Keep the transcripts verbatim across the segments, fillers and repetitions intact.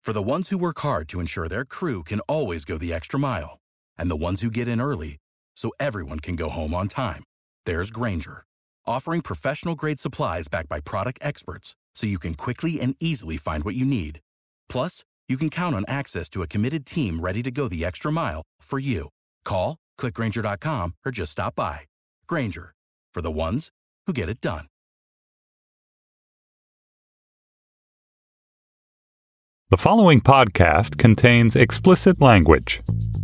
For the ones who work hard to ensure their crew can always go the extra mile, and the ones who get in early so everyone can go home on time, there's Grainger, offering professional-grade supplies backed by product experts so you can quickly and easily find what you need. Plus, you can count on access to a committed team ready to go the extra mile for you. Call, click Grainger dot com, or just stop by. Grainger, for the ones who get it done. The following podcast contains explicit language.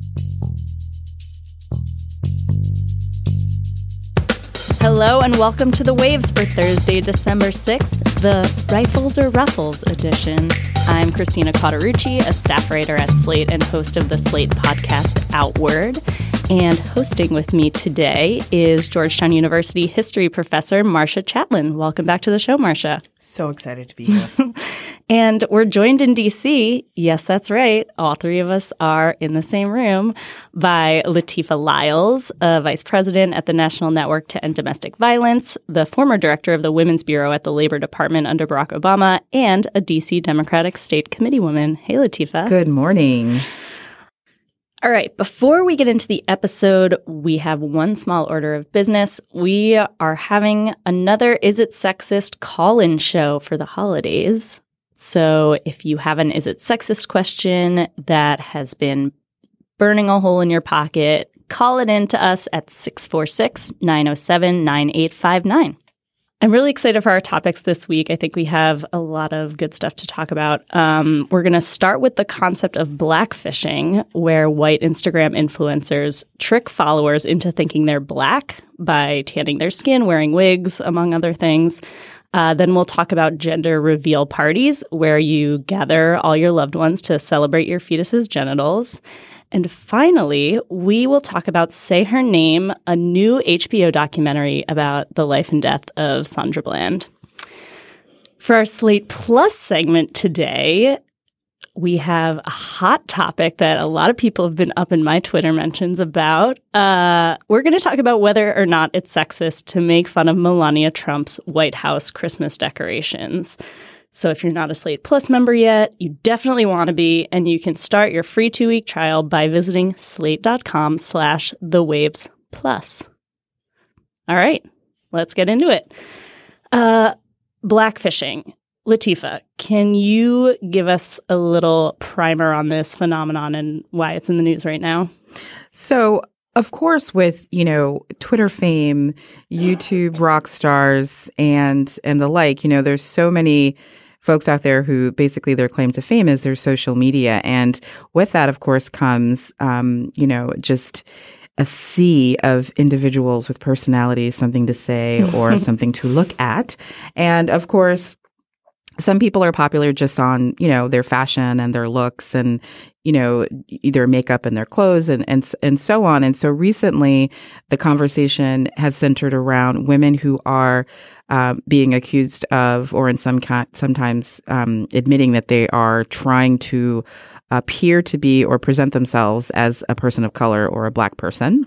Hello and welcome to The Waves for Thursday, December sixth, the Rifles or Ruffles edition. I'm Christina Cauterucci, a staff writer at Slate and host of the Slate podcast Outward. And hosting with me today is Georgetown University history professor Marcia Chatelain. Welcome back to the show, Marcia. So excited to be here. And we're joined in D C, yes, that's right, all three of us are in the same room, by Lateefah Lyles, a vice president at the National Network to End Domestic Violence, the former director of the Women's Bureau at the Labor Department under Barack Obama, and a D C Democratic State Committeewoman. Hey, Lateefah. Good morning. All right, before we get into the episode, we have one small order of business. We are having another Is It Sexist call-in show for the holidays. So if you have an Is It Sexist question that has been burning a hole in your pocket, call it in to us at six four six, nine oh seven, nine eight five nine. I'm really excited for our topics this week. I think we have a lot of good stuff to talk about. Um, we're going to start with the concept of blackfishing, where white Instagram influencers trick followers into thinking they're black by tanning their skin, wearing wigs, among other things. Uh, then we'll talk about gender reveal parties, where you gather all your loved ones to celebrate your fetus's genitals. And finally, we will talk about Say Her Name, a new H B O documentary about the life and death of Sandra Bland. For our Slate Plus segment today, we have a hot topic that a lot of people have been up in my Twitter mentions about. Uh, we're going to talk about whether or not it's sexist to make fun of Melania Trump's White House Christmas decorations. So if you're not a Slate Plus member yet, you definitely want to be, and you can start your free two-week trial by visiting slate.com slash the waves plus. All right, let's get into it. Uh, blackfishing. Lateefah, can you give us a little primer on this phenomenon and why it's in the news right now? So, of course, with, you know, Twitter fame, YouTube rock stars, and and the like, you know, there's so many folks out there who basically their claim to fame is their social media. And with that, of course, comes, um, you know, just a sea of individuals with personalities, something to say or something to look at. And of course, some people are popular just on, you know, their fashion and their looks and, you know, their makeup and their clothes and, and, and so on. And so recently, the conversation has centered around women who are uh, being accused of, or in some ca- sometimes um, admitting that they are trying to appear to be or present themselves as a person of color or a Black person.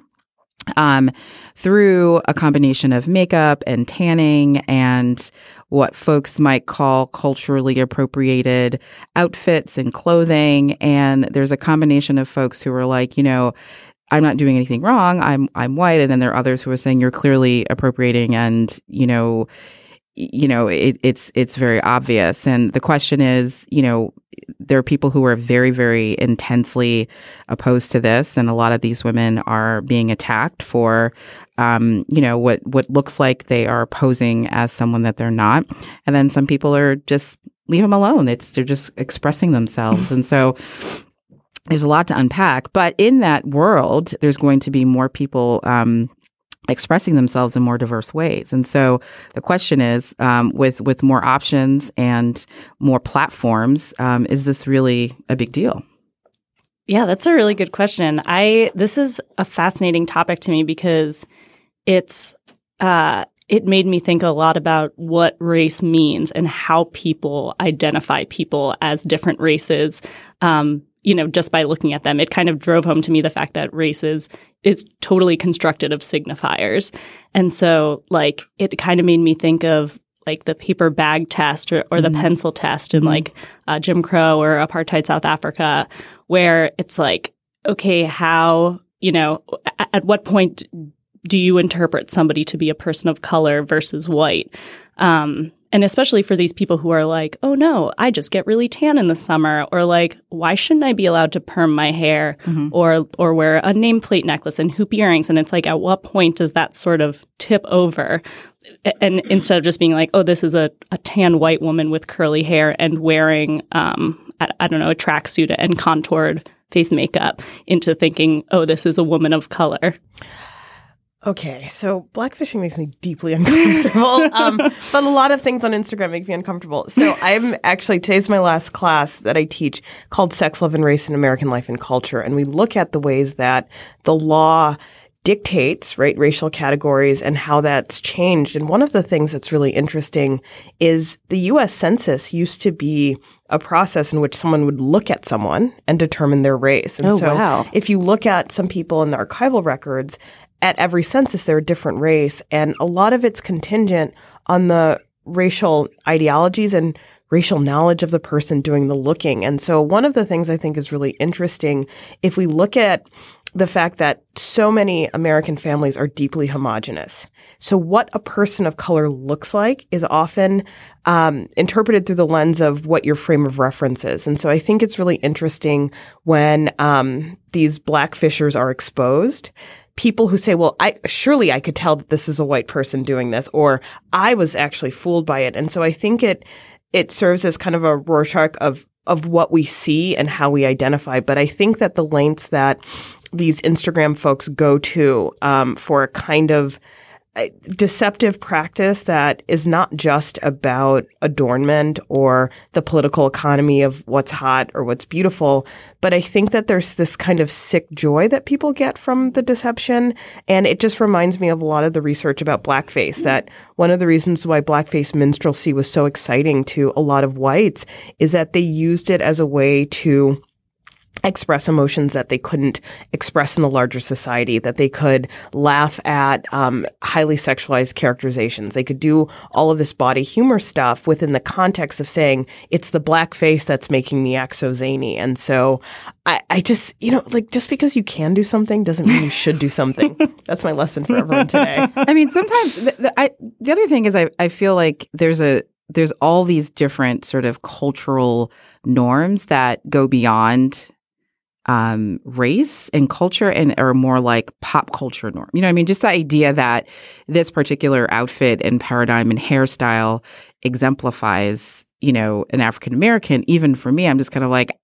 Um, through a combination of makeup and tanning and what folks might call culturally appropriated outfits and clothing. And there's a combination of folks who are like, you know, I'm not doing anything wrong. I'm I'm white. And then there are others who are saying you're clearly appropriating and, you know, you know, it, it's it's very obvious. And the question is, you know, there are people who are very, very intensely opposed to this. And a lot of these women are being attacked for, um, you know, what, what looks like they are posing as someone that they're not. And then some people are just leave them alone. It's they're just expressing themselves. And so there's a lot to unpack. But in that world, there's going to be more people um expressing themselves in more diverse ways. And so the question is, um, with with more options and more platforms, um, is this really a big deal? Yeah, that's a really good question. I this is a fascinating topic to me because it's uh, it made me think a lot about what race means and how people identify people as different races. Um, you know, just by looking at them, it kind of drove home to me the fact that races is totally constructed of signifiers. And so, like, it kind of made me think of like the paper bag test or, or the mm-hmm. pencil test in mm-hmm. like uh, Jim Crow or apartheid South Africa, where it's like, okay, how, you know, at, at what point do you interpret somebody to be a person of color versus white? Um, and especially for these people who are like, oh no, I just get really tan in the summer, or like, why shouldn't I be allowed to perm my hair mm-hmm. or or wear a nameplate necklace and hoop earrings? And it's like, at what point does that sort of tip over? And instead of just being like, oh, this is a, a tan white woman with curly hair and wearing, um, I, I don't know, a tracksuit and contoured face makeup, into thinking, oh, this is a woman of color. Okay, so blackfishing makes me deeply uncomfortable, um, but a lot of things on Instagram make me uncomfortable. So I'm actually, today's my last class that I teach called Sex, Love, and Race in American Life and Culture, and we look at the ways that the law dictates, right, racial categories and how that's changed. And one of the things that's really interesting is the U S Census used to be a process in which someone would look at someone and determine their race. And oh, so wow. if you look at some people in the archival records, at every census, they're a different race. And a lot of it's contingent on the racial ideologies and racial knowledge of the person doing the looking. And so one of the things I think is really interesting, if we look at the fact that so many American families are deeply homogenous. So what a person of color looks like is often um, interpreted through the lens of what your frame of reference is. And so I think it's really interesting when um, these blackfishers are exposed. People who say, well, I surely I could tell that this is a white person doing this, or I was actually fooled by it. And so I think it it serves as kind of a Rorschach of of what we see and how we identify. But I think that the lengths that these Instagram folks go to um, for a kind of deceptive practice that is not just about adornment or the political economy of what's hot or what's beautiful, but I think that there's this kind of sick joy that people get from the deception. And it just reminds me of a lot of the research about blackface, that one of the reasons why blackface minstrelsy was so exciting to a lot of whites is that they used it as a way to express emotions that they couldn't express in the larger society, that they could laugh at um, highly sexualized characterizations. They could do all of this body humor stuff within the context of saying, it's the black face that's making me act so zany. And so I, I just, you know, like, just because you can do something doesn't mean you should do something. That's my lesson for everyone today. I mean, sometimes the, the, I, the other thing is I, I feel like there's a there's all these different sort of cultural norms that go beyond Um, race and culture and are more like pop culture norm. You know what I mean? Just the idea that this particular outfit and paradigm and hairstyle exemplifies, you know, an African American. Even for me, I'm just kind of like,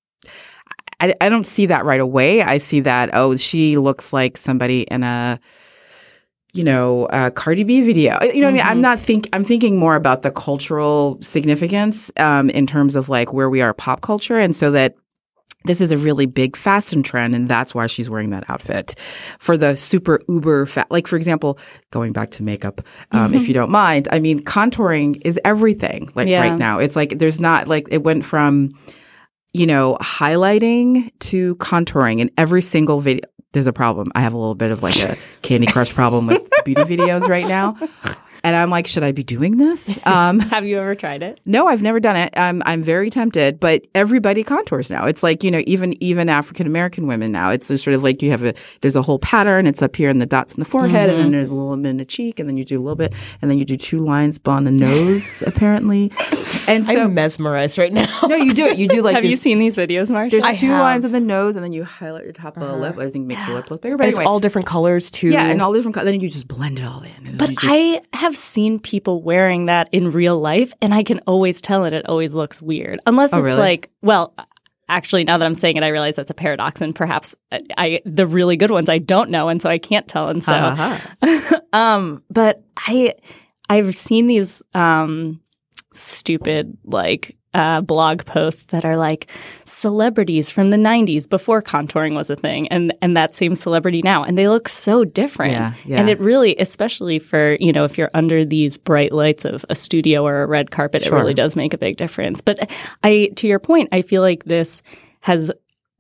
I, I don't see that right away. I see that, oh, she looks like somebody in a, you know, a Cardi B video. You know what mm-hmm. I mean? I'm not think I'm thinking more about the cultural significance um, in terms of like where we are pop culture. And so that this is a really big fashion trend, and that's why she's wearing that outfit. For the super uber fat, like for example, going back to makeup, um, mm-hmm. if you don't mind, I mean, contouring is everything. Like yeah. right now, it's like there's not like it went from, you know, highlighting to contouring in every single video. There's a problem. I have a little bit of like a Candy Crush problem with beauty videos right now. And I'm like, should I be doing this? Um, Have you ever tried it? No, I've never done it. Um, I'm very tempted, but everybody contours now. It's like, you know, even even African American women now. It's just sort of like you have a there's a whole pattern. It's up here in the dots in the forehead, mm-hmm. and then there's a little bit in the cheek, and then you do a little bit, and then you do two lines on the nose, apparently. And so I'm mesmerized right now. No, you do it. You do like. Have you seen these videos, Marcia? There's I two have. lines on the nose, and then you highlight your top uh-huh. of the lip. I think it makes yeah. your lip look bigger. But and anyway. It's all different colors too. Yeah, and all different colors. Then you just blend it all in. And but just, I have seen people wearing that in real life, and I can always tell it. It always looks weird, unless oh, it's really? like, well, actually, now that I'm saying it, I realize that's a paradox, and perhaps I the really good ones I don't know, and so I can't tell. And so, uh-huh. um, but I I've seen these um, stupid like. Uh, blog posts that are like celebrities from the nineties before contouring was a thing, and and that same celebrity now, and they look so different. Yeah, yeah. And it really, especially for, you know, if you're under these bright lights of a studio or a red carpet, sure. it really does make a big difference. But I, to your point, I feel like this has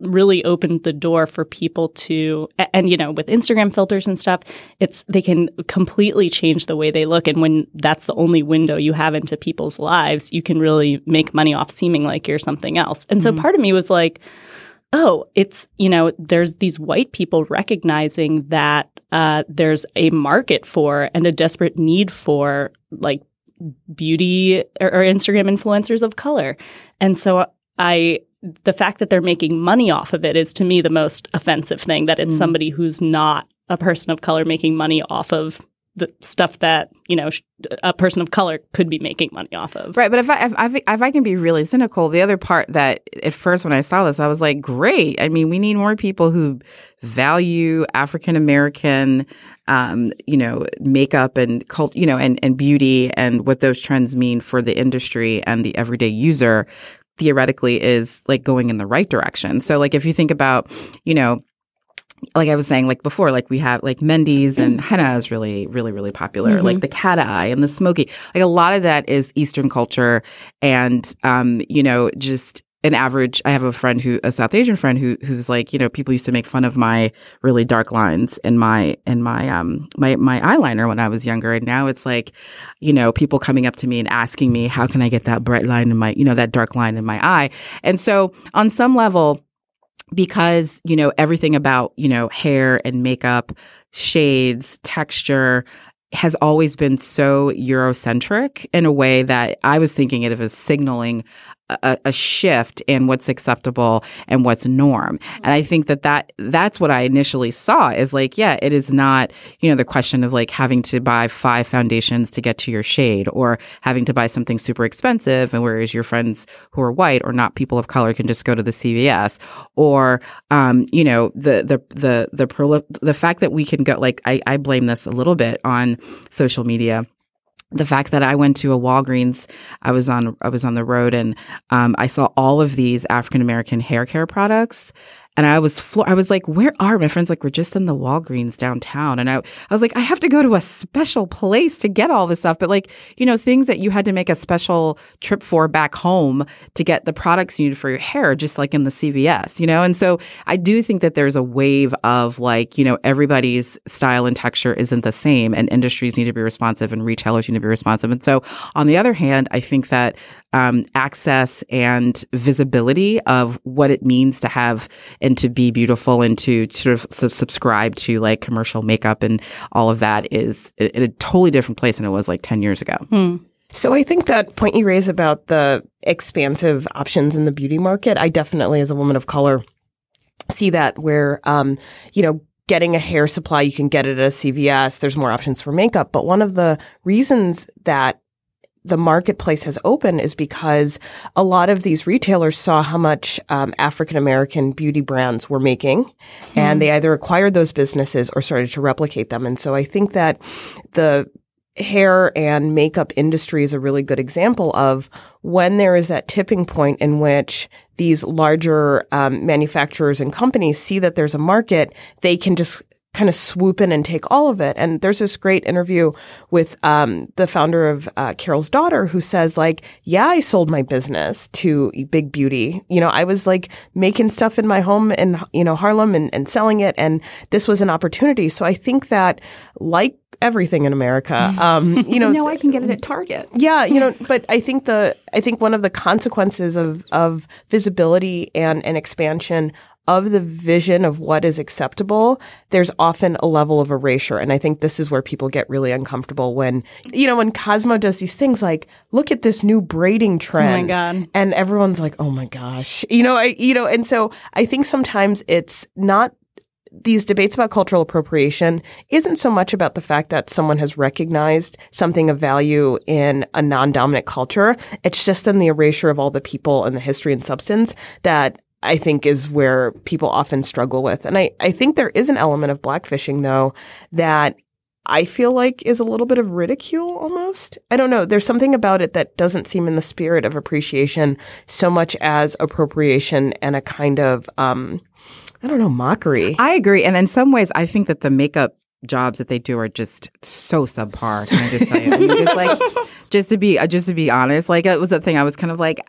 really opened the door for people to, and, you know, with Instagram filters and stuff, it's, they can completely change the way they look. And when that's the only window you have into people's lives, you can really make money off seeming like you're something else. And so mm-hmm. part of me was like, oh, it's, you know, there's these white people recognizing that uh, there's a market for and a desperate need for like beauty or, or Instagram influencers of color. And so I, the fact that they're making money off of it is to me the most offensive thing, that it's mm. somebody who's not a person of color making money off of the stuff that, you know, a person of color could be making money off of. Right. But if I, if I, if I can be really cynical, the other part that at first when I saw this, I was like, great. I mean, we need more people who value African-American, um, you know, makeup and cult, you know, and, and beauty and what those trends mean for the industry and the everyday user theoretically is like going in the right direction. So like if you think about, you know, like I was saying, like before, like we have like Mendy's and henna is really, really, really popular. Mm-hmm. Like the cat eye and the smoky, like a lot of that is Eastern culture. And, um, you know, just an average, I have a friend who, a South Asian friend who, who's like, you know, people used to make fun of my really dark lines in my, in my, um, my, my eyeliner when I was younger. And now it's like, you know, people coming up to me and asking me, how can I get that bright line in my, you know, that dark line in my eye? And so on some level, because, you know, everything about, you know, hair and makeup, shades, texture has always been so Eurocentric in a way that I was thinking it as signaling a, a shift in what's acceptable and what's norm. And I think that, that that's what I initially saw is like, yeah, it is not, you know, the question of like having to buy five foundations to get to your shade or having to buy something super expensive. And whereas your friends who are white or not people of color can just go to the C V S or, um, you know, the, the, the, the, the, the fact that we can go, like, I, I blame this a little bit on social media. The fact that I went to a Walgreens, I was on I was on the road and um, I saw all of these African American hair care products. And I was flo- I was like, where are my friends? Like, we're just in the Walgreens downtown. And I, I was like, I have to go to a special place to get all this stuff. But like, you know, things that you had to make a special trip for back home to get the products you needed for your hair, just like in the C V S, you know? And so I do think that there's a wave of like, you know, everybody's style and texture isn't the same and industries need to be responsive and retailers need to be responsive. And so on the other hand, I think that um, access and visibility of what it means to have and to be beautiful and to sort of su- subscribe to like commercial makeup and all of that is in a totally different place than it was like ten years ago. Hmm. So I think that point you raise about the expansive options in the beauty market, I definitely, as a woman of color, see that where, um, you know, getting a hair supply, you can get it at a C V S. There's more options for makeup. But one of the reasons that the marketplace has opened is because a lot of these retailers saw how much um, African-American beauty brands were making, hmm. and they either acquired those businesses or started to replicate them. And so I think that the hair and makeup industry is a really good example of when there is that tipping point in which these larger um, manufacturers and companies see that there's a market, they can just kind of swoop in and take all of it. And there's this great interview with um, the founder of uh, Carol's Daughter who says like, yeah, I sold my business to Big Beauty. You know, I was like making stuff in my home in, you know, Harlem and, and selling it. And this was an opportunity. So I think that like everything in America, um, you know, now I can get it at Target. Yeah. You know, but I think the, I think one of the consequences of, of visibility and, and expansion of the vision of what is acceptable, there's often a level of erasure. And I think this is where people get really uncomfortable when, you know, when Cosmo does these things like, look at this new braiding trend. Oh my God. And everyone's like, oh my gosh. You know, I, you know, and so I think sometimes it's not these debates about cultural appropriation isn't so much about the fact that someone has recognized something of value in a non-dominant culture. It's just then the erasure of all the people and the history and substance that I think is where people often struggle with. And I, I think there is an element of blackfishing, though, that I feel like is a little bit of ridicule almost. I don't know. There's something about it that doesn't seem in the spirit of appreciation so much as appropriation and a kind of, um, I don't know, mockery. I agree. And in some ways, I think that the makeup jobs that they do are just so subpar. Can I just tell you? I mean, just like, just to be, just to be honest, like it was a thing I was kind of like, ah,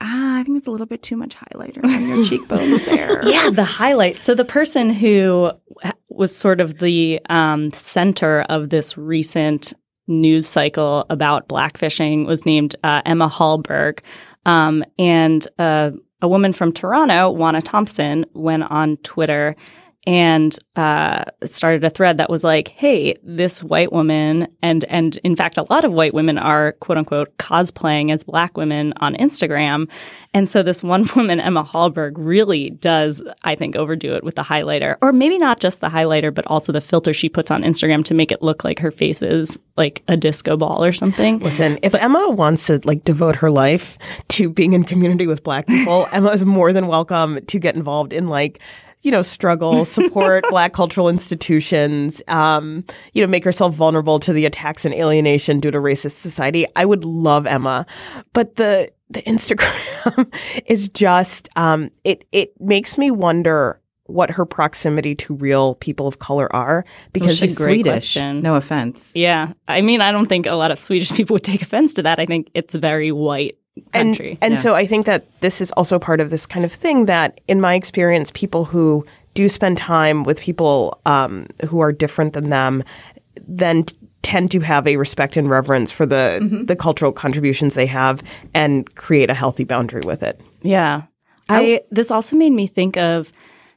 think it's a little bit too much highlighter on your cheekbones there. Yeah, the highlight. So the person who was sort of the um, center of this recent news cycle about blackfishing was named uh, Emma Hallberg. Um, and uh, a woman from Toronto, Juana Thompson, went on Twitter and uh, started a thread that was like, hey, this white woman, and and in fact, a lot of white women are, quote unquote, cosplaying as black women on Instagram. And so this one woman, Emma Hallberg, really does, I think, overdo it with the highlighter. Or maybe not just the highlighter, but also the filter she puts on Instagram to make it look like her face is like a disco ball or something. Listen, if but, Emma wants to like devote her life to being in community with black people, Emma is more than welcome to get involved in like you know, struggle, support Black cultural institutions, um, you know, make herself vulnerable to the attacks and alienation due to racist society. I would love Emma. But the the Instagram is just, um, it, it makes me wonder what her proximity to real people of color are, because she's great Swedish. Question. No offense. Yeah. I mean, I don't think a lot of Swedish people would take offense to that. I think it's very white. Country. And, and yeah. so I think that this is also part of this kind of thing that, in my experience, people who do spend time with people um, who are different than them then t- tend to have a respect and reverence for the mm-hmm. the cultural contributions they have and create a healthy boundary with it. Yeah. I this also made me think of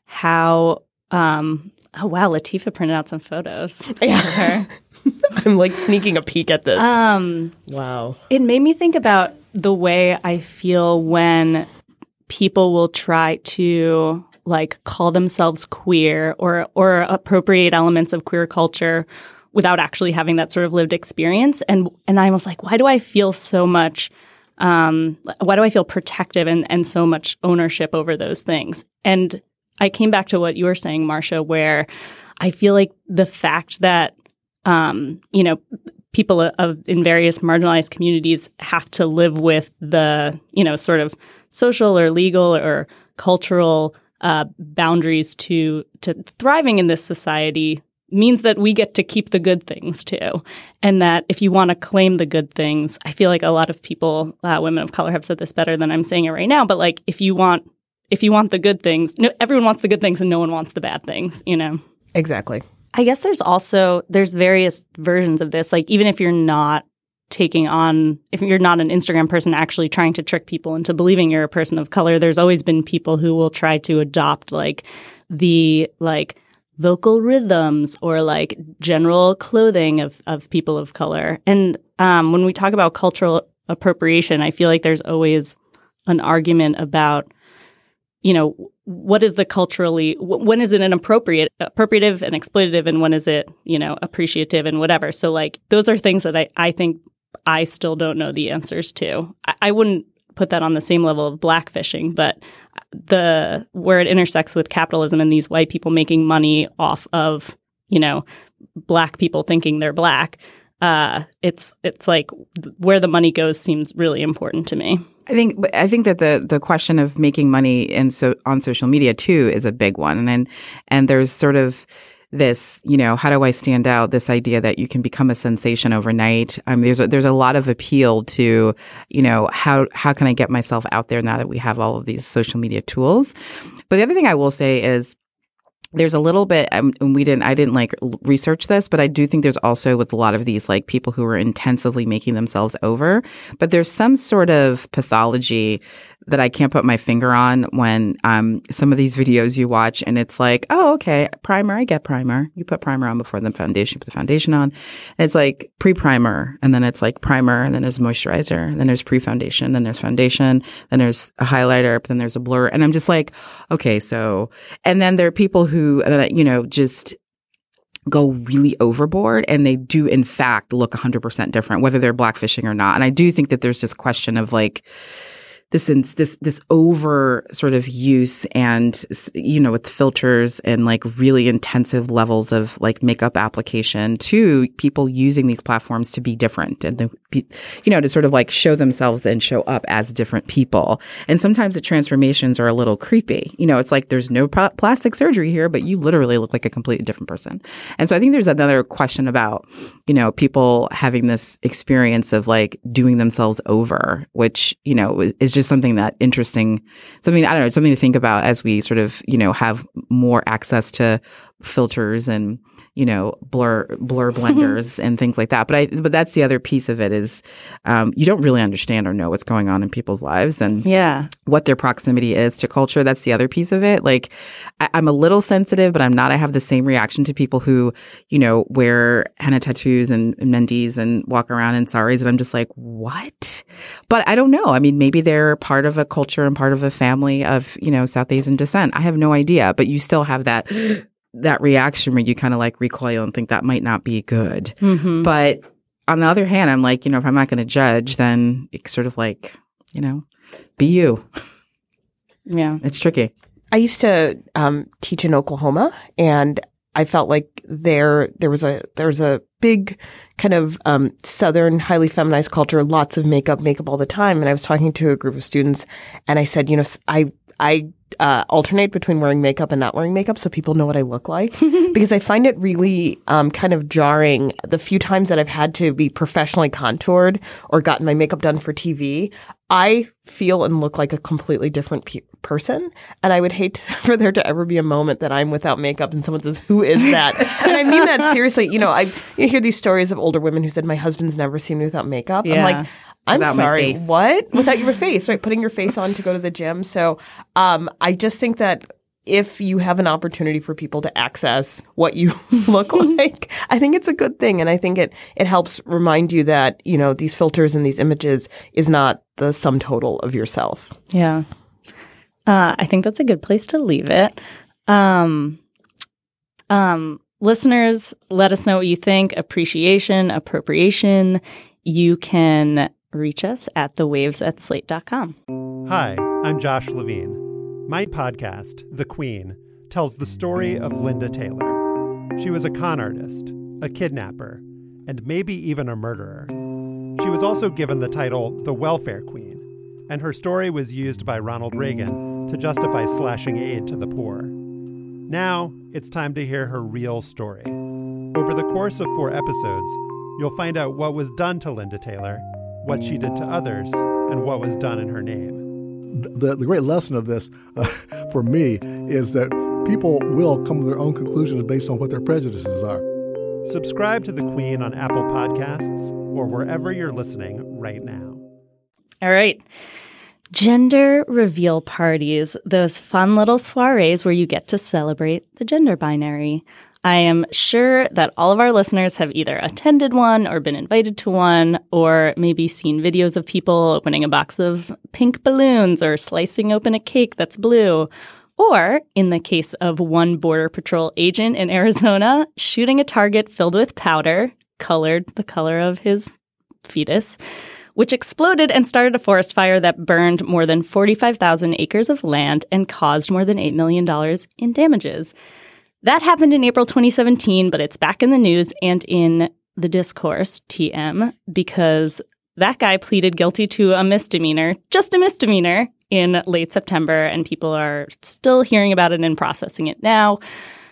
how um, oh wow, Latifah printed out some photos. Yeah. I'm like sneaking a peek at this. Um, wow. It made me think about the way I feel when people will try to like call themselves queer or or appropriate elements of queer culture without actually having that sort of lived experience. And and I was like, why do I feel so much um, why do I feel protective and, and so much ownership over those things? And I came back to what you were saying, Marcia, where I feel like the fact that um, you know, people of in various marginalized communities have to live with the, you know, sort of social or legal or cultural uh, boundaries to to thriving in this society means that we get to keep the good things too. And that if you want to claim the good things, I feel like a lot of people, uh, women of color have said this better than I'm saying it right now, but like if you want if you want the good things, no, everyone wants the good things and no one wants the bad things, you know? Exactly. I guess there's also, there's various versions of this. Like, even if you're not taking on, if you're not an Instagram person actually trying to trick people into believing you're a person of color, there's always been people who will try to adopt, like, the, like, vocal rhythms or, like, general clothing of, of people of color. And um, when we talk about cultural appropriation, I feel like there's always an argument about, you know, what is the culturally, when is it an appropriate, appropriative and exploitative, and when is it, you know, appreciative and whatever. So like those are things that I, I think I still don't know the answers to. I, I wouldn't put that on the same level of blackfishing, but the where it intersects with capitalism and these white people making money off of, you know, black people thinking they're black, uh, it's it's like where the money goes seems really important to me. I think I think that the the question of making money in so on social media too is a big one, and and, and there's sort of this, you know, how do I stand out? This idea that you can become a sensation overnight. Um, there's a, there's a lot of appeal to, you know, how how can I get myself out there now that we have all of these social media tools? But the other thing I will say is, there's a little bit, um, and we didn't, I didn't like research this, but I do think there's also with a lot of these like people who are intensively making themselves over, but there's some sort of pathology that I can't put my finger on when um, some of these videos you watch and it's like, oh, okay, primer, I get primer. You put primer on before the foundation, you put the foundation on. And it's like pre-primer, and then it's like primer, and then there's moisturizer, and then there's pre-foundation, then there's foundation, then there's a highlighter, but then there's a blur. And I'm just like, okay, so, and then there are people who who, you know, just go really overboard, and they do, in fact, look one hundred percent different, whether they're blackfishing or not. And I do think that there's this question of like this this this over sort of use and, you know, with filters and like really intensive levels of like makeup application to people using these platforms to be different and, the, you know, to sort of like show themselves and show up as different people. And sometimes the transformations are a little creepy. You know, it's like there's no pl- plastic surgery here, but you literally look like a completely different person. And so I think there's another question about, you know, people having this experience of like doing themselves over, which, you know, is just just something that interesting, something, I don't know, something to think about as we sort of, you know, have more access to filters and, you know, blur blur blenders and things like that. But I but that's the other piece of it is um, you don't really understand or know what's going on in people's lives and yeah. what their proximity is to culture. That's the other piece of it. Like I, I'm a little sensitive, but I'm not. I have the same reaction to people who, you know, wear henna tattoos and, and mendis and walk around in saris. And I'm just like, what? But I don't know. I mean, maybe they're part of a culture and part of a family of, you know, South Asian descent. I have no idea. But you still have that that reaction where you kind of like recoil and think that might not be good. Mm-hmm. But on the other hand, I'm like, you know, if I'm not going to judge, then it's sort of like, you know, be you. Yeah. It's tricky. I used to um, teach in Oklahoma, and I felt like there there was a there was a big kind of um, Southern, highly feminized culture, lots of makeup, makeup all the time. And I was talking to a group of students, and I said, you know, I I uh, alternate between wearing makeup and not wearing makeup so people know what I look like because I find it really um, kind of jarring. The few times that I've had to be professionally contoured or gotten my makeup done for T V, I feel and look like a completely different pe- person. And I would hate for there to ever be a moment that I'm without makeup and someone says, who is that? And I mean that seriously. You know, I you hear these stories of older women who said, my husband's never seen me without makeup. Yeah. I'm like, I'm Without my sorry, face. what? Without your face, right? Putting your face on to go to the gym. So um, I just think that if you have an opportunity for people to access what you look like, I think it's a good thing. And I think it it helps remind you that, you know, these filters and these images is not the sum total of yourself. Yeah. Uh, I think that's a good place to leave it. Um, um, listeners, let us know what you think. Appreciation, appropriation. You can reach us at the waves at slate dot com. Hi, I'm Josh Levine. My podcast, The Queen, tells the story of Linda Taylor. She was a con artist, a kidnapper, and maybe even a murderer. She was also given the title the Welfare Queen, and her story was used by Ronald Reagan to justify slashing aid to the poor. Now, it's time to hear her real story. Over the course of four episodes, you'll find out what was done to Linda Taylor, what she did to others, and what was done in her name. The, the great lesson of this uh, for me is that people will come to their own conclusions based on what their prejudices are. Subscribe to The Queen on Apple Podcasts or wherever you're listening right now. All right. Gender reveal parties, those fun little soirees where you get to celebrate the gender binary. I am sure that all of our listeners have either attended one or been invited to one, or maybe seen videos of people opening a box of pink balloons or slicing open a cake that's blue. Or, in the case of one Border Patrol agent in Arizona, shooting a target filled with powder, colored the color of his fetus, which exploded and started a forest fire that burned more than forty-five thousand acres of land and caused more than eight million dollars in damages. That happened in April twenty seventeen, but it's back in the news and in the discourse, T M, because that guy pleaded guilty to a misdemeanor, just a misdemeanor, in late September, and people are still hearing about it and processing it now.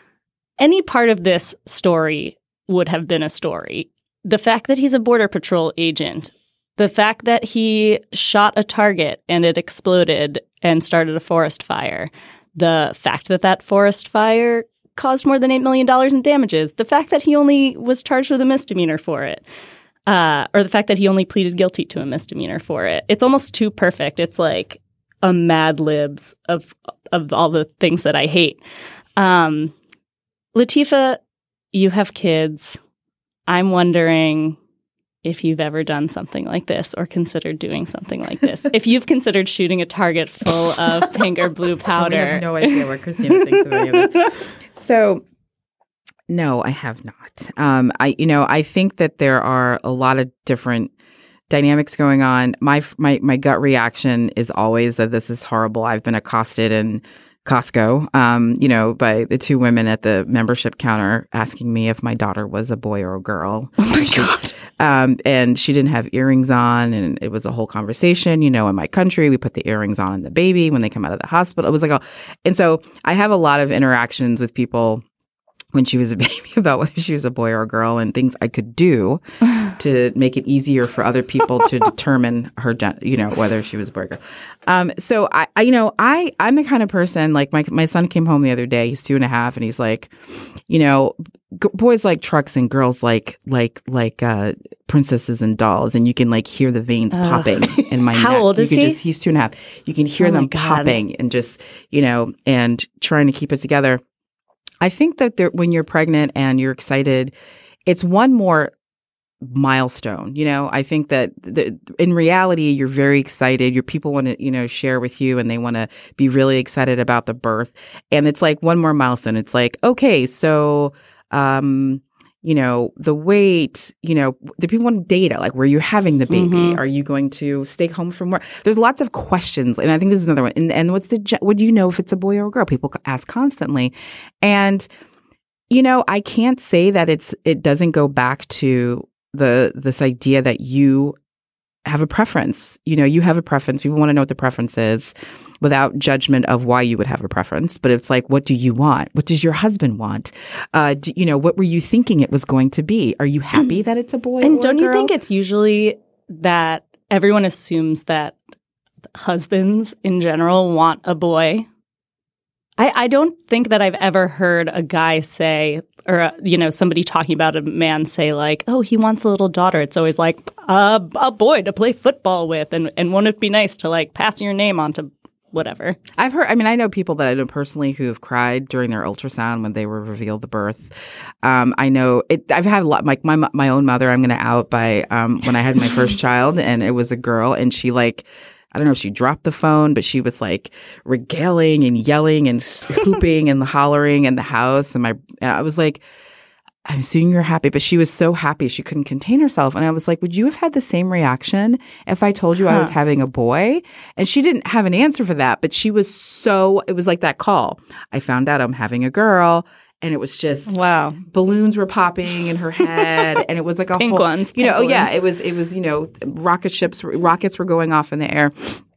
Any part of this story would have been a story. The fact that he's a Border Patrol agent, the fact that he shot a target and it exploded and started a forest fire, the fact that that forest fire caused more than eight million dollars in damages, the fact that he only was charged with a misdemeanor for it, uh, or the fact that he only pleaded guilty to a misdemeanor for it. It's almost too perfect. It's like a Mad Libs of of all the things that I hate. Um, Latifah, you have kids. I'm wondering if you've ever done something like this or considered doing something like this. If you've considered shooting a target full of pink or blue powder. I have no idea what Christina thinks of any of it. So, no, I have not. Um, I, you know, I think that there are a lot of different dynamics going on. My my my gut reaction is always that this is horrible. I've been accosted in Costco, um, you know, by the two women at the membership counter asking me if my daughter was a boy or a girl. Oh my God. Um, and she didn't have earrings on, and it was a whole conversation. You know, in my country, we put the earrings on in the baby when they come out of the hospital. It was like, a, and so I have a lot of interactions with people when she was a baby about whether she was a boy or a girl and things I could do to make it easier for other people to determine her, gen- you know, whether she was a boy or girl. Um, so I, I, you know, I, I'm the kind of person, like my, my son came home the other day, he's two and a half and he's like, you know, g- boys like trucks and girls like, like, like, uh, princesses and dolls. And you can like hear the veins uh, popping in my how neck. old you is can he? Just, he's two and a half. You can hear oh them popping and just, you know, and trying to keep it together. I think that there, when you're pregnant and you're excited, it's one more milestone. You know, I think that the, in reality, you're very excited. Your people want to, you know, share with you and they want to be really excited about the birth. And it's like one more milestone. It's like, okay, so, um, you know, the weight, you know, the people want data, like where you're having the baby. Mm-hmm. Are you going to stay home from work? There's lots of questions. And I think this is another one. And, and what's the, would you know if it's a boy or a girl? People ask constantly. And, you know, I can't say that it's, it doesn't go back to the, this idea that you have a preference. You know, you have a preference. People want to know what the preference is without judgment of why you would have a preference. But it's like, what do you want? What does your husband want? Uh, do, you know, what were you thinking it was going to be? Are you happy that it's a boy and or don't a girl? You think it's usually that everyone assumes that husbands in general want a boy? I, I don't think that I've ever heard a guy say, or, uh, you know, somebody talking about a man say like, oh, he wants a little daughter. It's always like, uh, a boy to play football with. And, and won't it be nice to like pass your name on to whatever? I've heard, I mean, I know people that I know personally who have cried during their ultrasound when they were revealed the birth. Um, I know it, I've had a lot, like my, my own mother, I'm going to out by, um, when I had my first child and it was a girl and she like, I don't know if she dropped the phone, but she was like regaling and yelling and hooping and hollering in the house. And my, and I was like, I'm assuming you're happy, but she was so happy she couldn't contain herself. And I was like, would you have had the same reaction if I told you huh. I was having a boy? And she didn't have an answer for that, but she was so, it was like that call. I found out I'm having a girl. And it was just wow. balloons were popping in her head, and it was like a pink whole, ones, you know, pink oh yeah, ones. it was, it was, you know, rocket ships, rockets were going off in the air.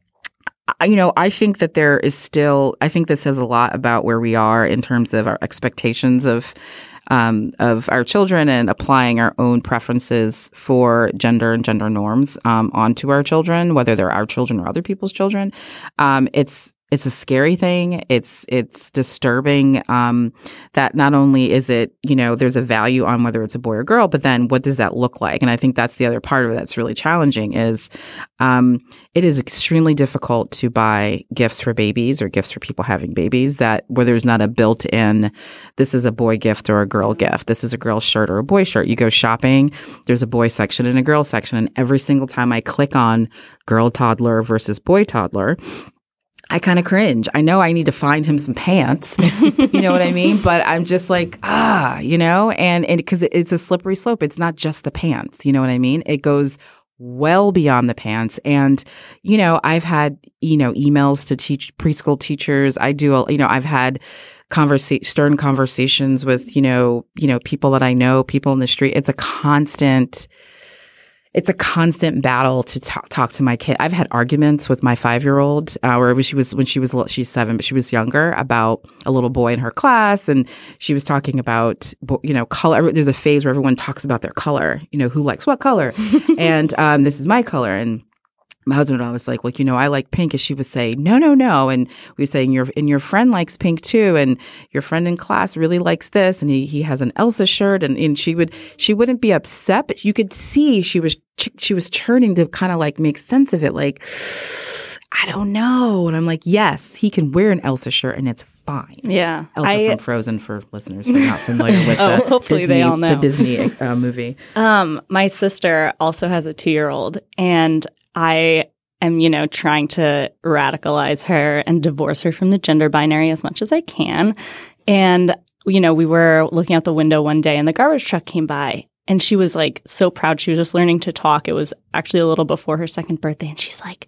I, you know, I think that there is still, I think this says a lot about where we are in terms of our expectations of, um, of our children and applying our own preferences for gender and gender norms um, onto our children, whether they're our children or other people's children. Um, it's It's a scary thing. It's it's disturbing um, that not only is it, you know, there's a value on whether it's a boy or girl, but then what does that look like? And I think that's the other part of it that's really challenging is um, it is extremely difficult to buy gifts for babies or gifts for people having babies that where there's not a built-in, this is a boy gift or a girl gift. This is a girl shirt or a boy shirt. You go shopping, there's a boy section and a girl section. And every single time I click on girl toddler versus boy toddler, I kind of cringe. I know I need to find him some pants. You know what I mean? But I'm just like, ah, you know, and and because it's a slippery slope. It's not just the pants. You know what I mean? It goes well beyond the pants. And, you know, I've had, you know, emails to teach preschool teachers. I do, you know, I've had conversa- stern conversations with, you know, you know, people that I know, people in the street. It's a constant It's a constant battle to talk, talk to my kid. I've had arguments with my five-year-old, uh, where she was when she was she's seven, but she was younger, about a little boy in her class, and she was talking about, you know, color. There's a phase where everyone talks about their color. You know, who likes what color, and um, this is my color, and my husband would always like, well, you know, I like pink. And she would say, no, no, no. And we were saying, your and your friend likes pink too. And your friend in class really likes this. And he, he has an Elsa shirt. And, and she would, she wouldn't be upset, but you could see she was, she was churning to kind of like make sense of it. Like, I don't know. And I'm like, yes, he can wear an Elsa shirt and it's fine. Yeah. Elsa I, from Frozen for listeners who are not familiar with oh, the, hopefully Disney, they all know. the Disney uh, movie. Um, my sister also has a two-year-old, and I am, you know, trying to radicalize her and divorce her from the gender binary as much as I can. And, you know, we were looking out the window one day and the garbage truck came by, and she was like so proud. She was just learning to talk. It was actually a little before her second birthday. And she's like,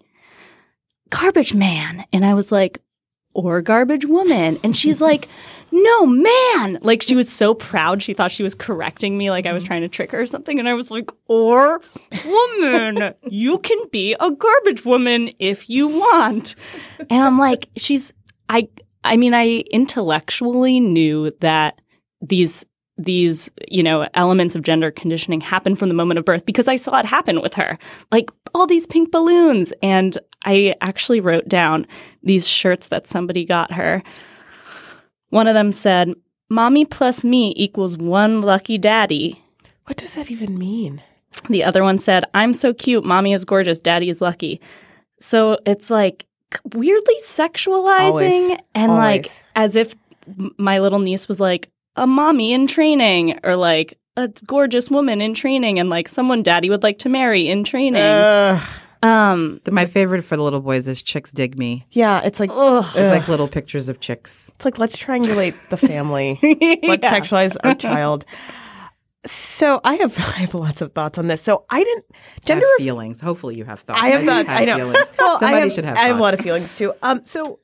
garbage man. And I was like, or garbage woman. And she's like, no, man. Like, she was so proud. She thought she was correcting me, like I was trying to trick her or something. And I was like, or woman. You can be a garbage woman if you want. And I'm like, she's, I, I mean, I intellectually knew that these these, you know, elements of gender conditioning happen from the moment of birth because I saw it happen with her. Like all these pink balloons. And I actually wrote down these shirts that somebody got her. One of them said, "Mommy plus me equals one lucky daddy." What does that even mean? The other one said, "I'm so cute. Mommy is gorgeous. Daddy is lucky." So it's like weirdly sexualizing Always. and Always. like as if my little niece was like a mommy in training or like a gorgeous woman in training and like someone daddy would like to marry in training. Ugh. Um, The- My favorite for the little boys is Chicks Dig Me. Yeah, it's like It's like little pictures of chicks. it's like let's triangulate the family. Let's Yeah. sexualize our child. So I have I have lots of thoughts on this. So I didn't gender have feelings. Hopefully you have thoughts. I have just thoughts. I know. feelings. Well, Somebody I have, should have I have a lot thoughts. of feelings too. Um, so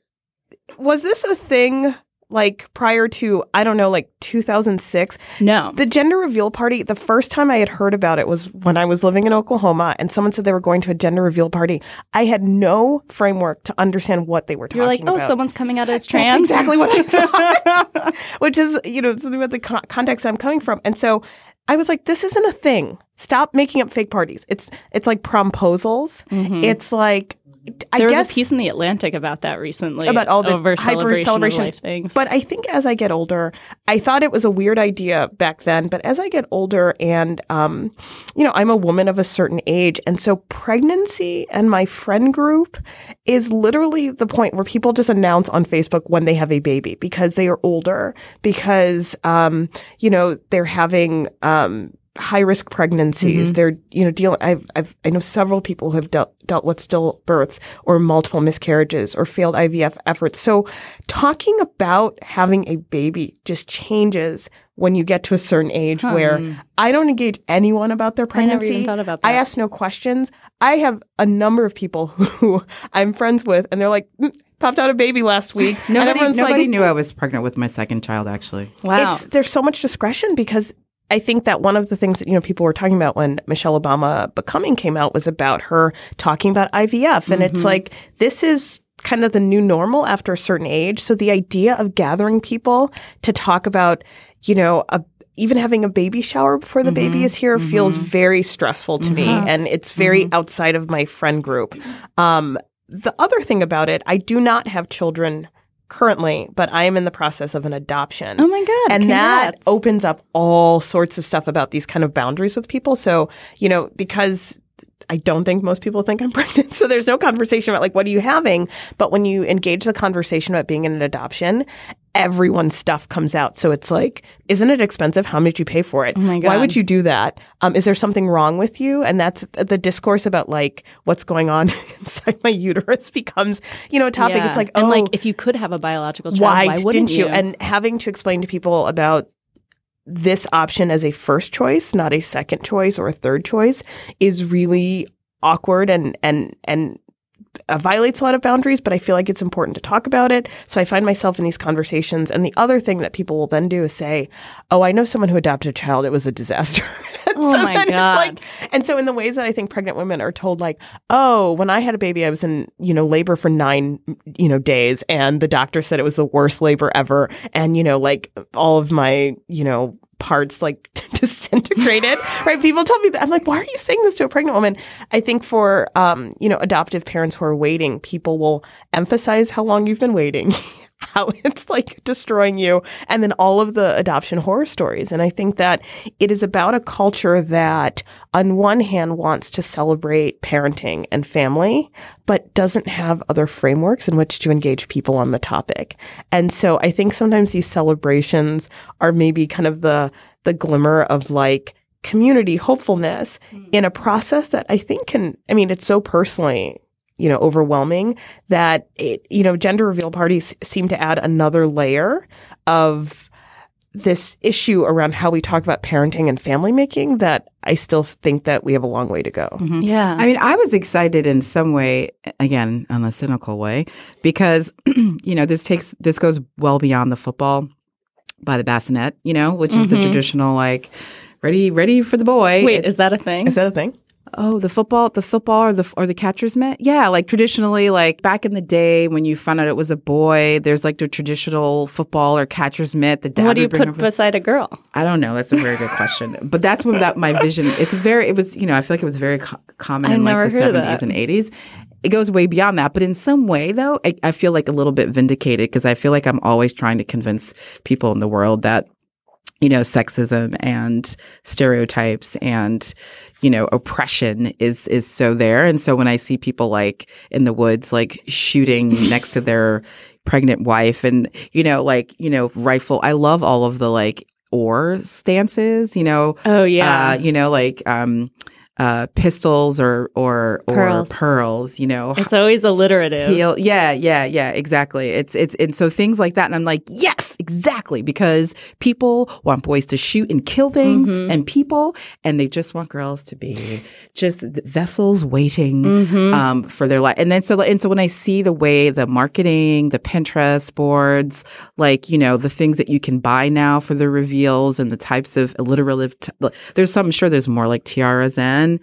was this a thing like prior to I don't know, like two thousand six? no. The gender reveal party. The first time I had heard about it was when I was living in Oklahoma, and someone said they were going to a gender reveal party. I had no framework to understand what they were talking You're like, oh, about. someone's coming out as That's trans. exactly what I thought, which is, you know, something about the co- context I'm coming from. And so I was like, this isn't a thing. Stop making up fake parties. It's it's like promposals. It's like, I There guess was a piece in The Atlantic about that recently. about all the over hyper celebration, celebration of life things. But I think as I get older, I thought it was a weird idea back then. But as I get older, and um, you know, I'm a woman of a certain age, and so pregnancy and my friend group is literally the point where people just announce on Facebook when they have a baby because they are older, because um, you know, they're having um. high risk pregnancies. Mm-hmm. They're, you know, dealing, I've, I've, I know several people who have dealt, dealt with stillbirths or multiple miscarriages or failed I V F efforts. So talking about having a baby just changes when you get to a certain age where I don't engage anyone about their I never pregnancy. even thought about I that. ask no questions. I have a number of people who I'm friends with and they're like, mm, popped out a baby last week. and Nobody, everyone's nobody like, knew I was pregnant with my second child, actually. Wow. it's there's so much discretion because I think that one of the things that, you know, people were talking about when Michelle Obama Becoming came out was about her talking about I V F. And it's like, this is kind of the new normal after a certain age. So the idea of gathering people to talk about, you know, a even having a baby shower before the baby is here feels very stressful to me. And it's very outside of my friend group. Um, the other thing about it, I do not have children currently, but I am in the process of an adoption. Oh my God, And that congrats. opens up all sorts of stuff about these kind of boundaries with people. So, you know, because I don't think most people think I'm pregnant. So there's no conversation about like, what are you having? But when you engage the conversation about being in an adoption, everyone's stuff comes out. So it's like, isn't it expensive? How much did you pay for it? Oh my Why God. would you do that? Um, is there something wrong with you? And that's the discourse about like what's going on inside my uterus becomes, you know, a topic. Yeah. It's like, and oh, like if you could have a biological child, why, why, wouldn't didn't you? And having to explain to people about this option as a first choice, not a second choice or a third choice, is really awkward and and and uh, violates a lot of boundaries. But I feel like it's important to talk about it. So I find myself in these conversations. And the other thing that people will then do is say, "Oh, I know someone who adopted a child. It was a disaster." Oh So my then it's God. like- and so in the ways that I think pregnant women are told, like, "Oh, when I had a baby, I was in, you know, labor for nine, you know, days, and the doctor said it was the worst labor ever, and you know, like all of my, you know." parts like disintegrated, right? People tell me that. I'm like, why are you saying this to a pregnant woman? I think for, um, you know, adoptive parents who are waiting, people will emphasize how long you've been waiting, how it's like destroying you, and then all of the adoption horror stories. And I think that it is about a culture that on one hand wants to celebrate parenting and family, but doesn't have other frameworks in which to engage people on the topic. And so I think sometimes these celebrations are maybe kind of the the glimmer of like community hopefulness in a process that I think can, I mean, it's so personally, you know, overwhelming that it, you know, gender reveal parties seem to add another layer of this issue around how we talk about parenting and family making that I still think that we have a long way to go. yeah. I mean, I was excited in some way, again, in a cynical way, because, you know, this takes, this goes well beyond the football by the bassinet, you know, which is the traditional, like, ready, ready for the boy. Wait, It- is that a thing? Is that a thing? Oh, the football, the football or the or the catcher's mitt? Yeah, like traditionally, like back in the day when you found out it was a boy, there's like the traditional football or catcher's mitt. The dad What do you would bring put over. beside a girl? I don't know. That's a very good question. But that's what that my vision. It's very. It was. You know, I feel like it was very co- common I've in like never the heard of seventies that. and eighties. It goes way beyond that. But in some way, though, I, I feel like a little bit vindicated because I feel like I'm always trying to convince people in the world that, you know, sexism and stereotypes and, you know, oppression is is so there. And so when I see people like in the woods, like shooting next to their pregnant wife and, you know, like, you know, rifle, I love all of the like or stances, you know. Oh, yeah. Uh, you know, like um, uh, pistols or or or Pearls. pearls, you know. It's always alliterative. Heel, yeah, yeah, yeah, exactly. It's it's and so things like that, and I'm like, yes, exactly, because people want boys to shoot and kill things Mm-hmm. and people, and they just want girls to be just vessels waiting Mm-hmm. um, for their life. And then so and so when I see the way the marketing, the Pinterest boards, like you know the things that you can buy now for the reveals and the types of alliterative, t- there's some. I'm sure there's more like tiaras and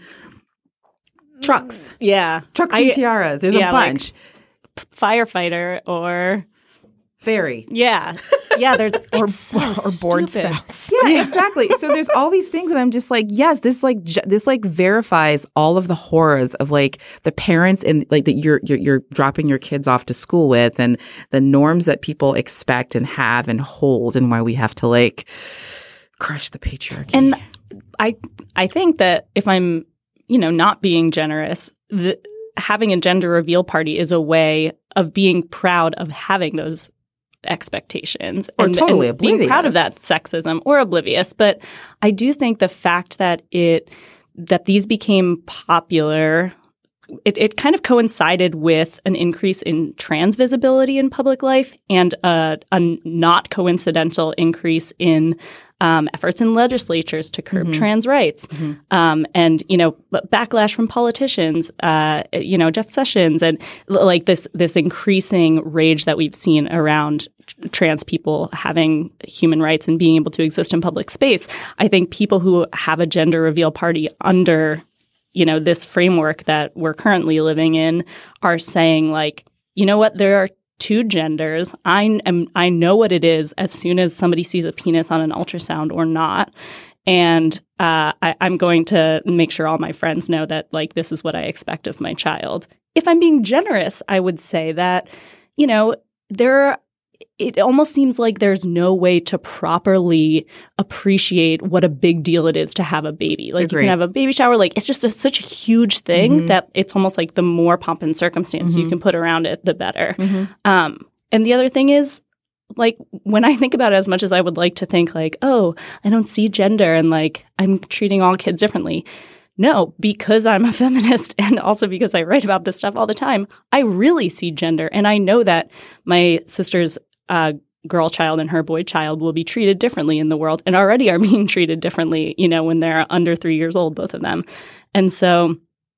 trucks. Yeah. Trucks I- and tiaras. There's yeah, a like- bunch. Firefighter or Fairy. yeah. Yeah, there's Or, it's so or board stupid. spouse. Yeah, exactly. So there's all these things, and I'm just like, yes, this like ju- this like verifies all of the horrors of like the parents and like that you're, you're you're dropping your kids off to school with, and the norms that people expect and have and hold, and why we have to like crush the patriarchy. And I I think that if I'm, you know, not being generous, the, having a gender reveal party is a way of being proud of having those expectations Or and, totally and being proud of that oblivious. sexism or oblivious. But I do think the fact that it that these became popular, it, it kind of coincided with an increase in trans visibility in public life and a, a not coincidental increase in um, efforts in legislatures to curb trans rights, um, and you know b- backlash from politicians, uh, you know Jeff Sessions, and l- like this this increasing rage that we've seen around tr- trans people having human rights and being able to exist in public space. I think people who have a gender reveal party under you know, this framework that we're currently living in are saying like, you know what, there are two genders. I am, I know what it is as soon as somebody sees a penis on an ultrasound or not. And uh, I, I'm going to make sure all my friends know that like, this is what I expect of my child. If I'm being generous, I would say that, you know, there are it almost seems like there's no way to properly appreciate what a big deal it is to have a baby. Like Agreed. you can have a baby shower. Like it's just a, such a huge thing Mm-hmm. that it's almost like the more pomp and circumstance you can put around it, the better. Mm-hmm. Um, and the other thing is, like when I think about it, as much as I would like to think like, oh, I don't see gender and like I'm treating all kids differently. No, because I'm a feminist and also because I write about this stuff all the time, I really see gender. And I know that my sister's uh, girl child and her boy child will be treated differently in the world and already are being treated differently, you know, when they're under three years old, both of them. And so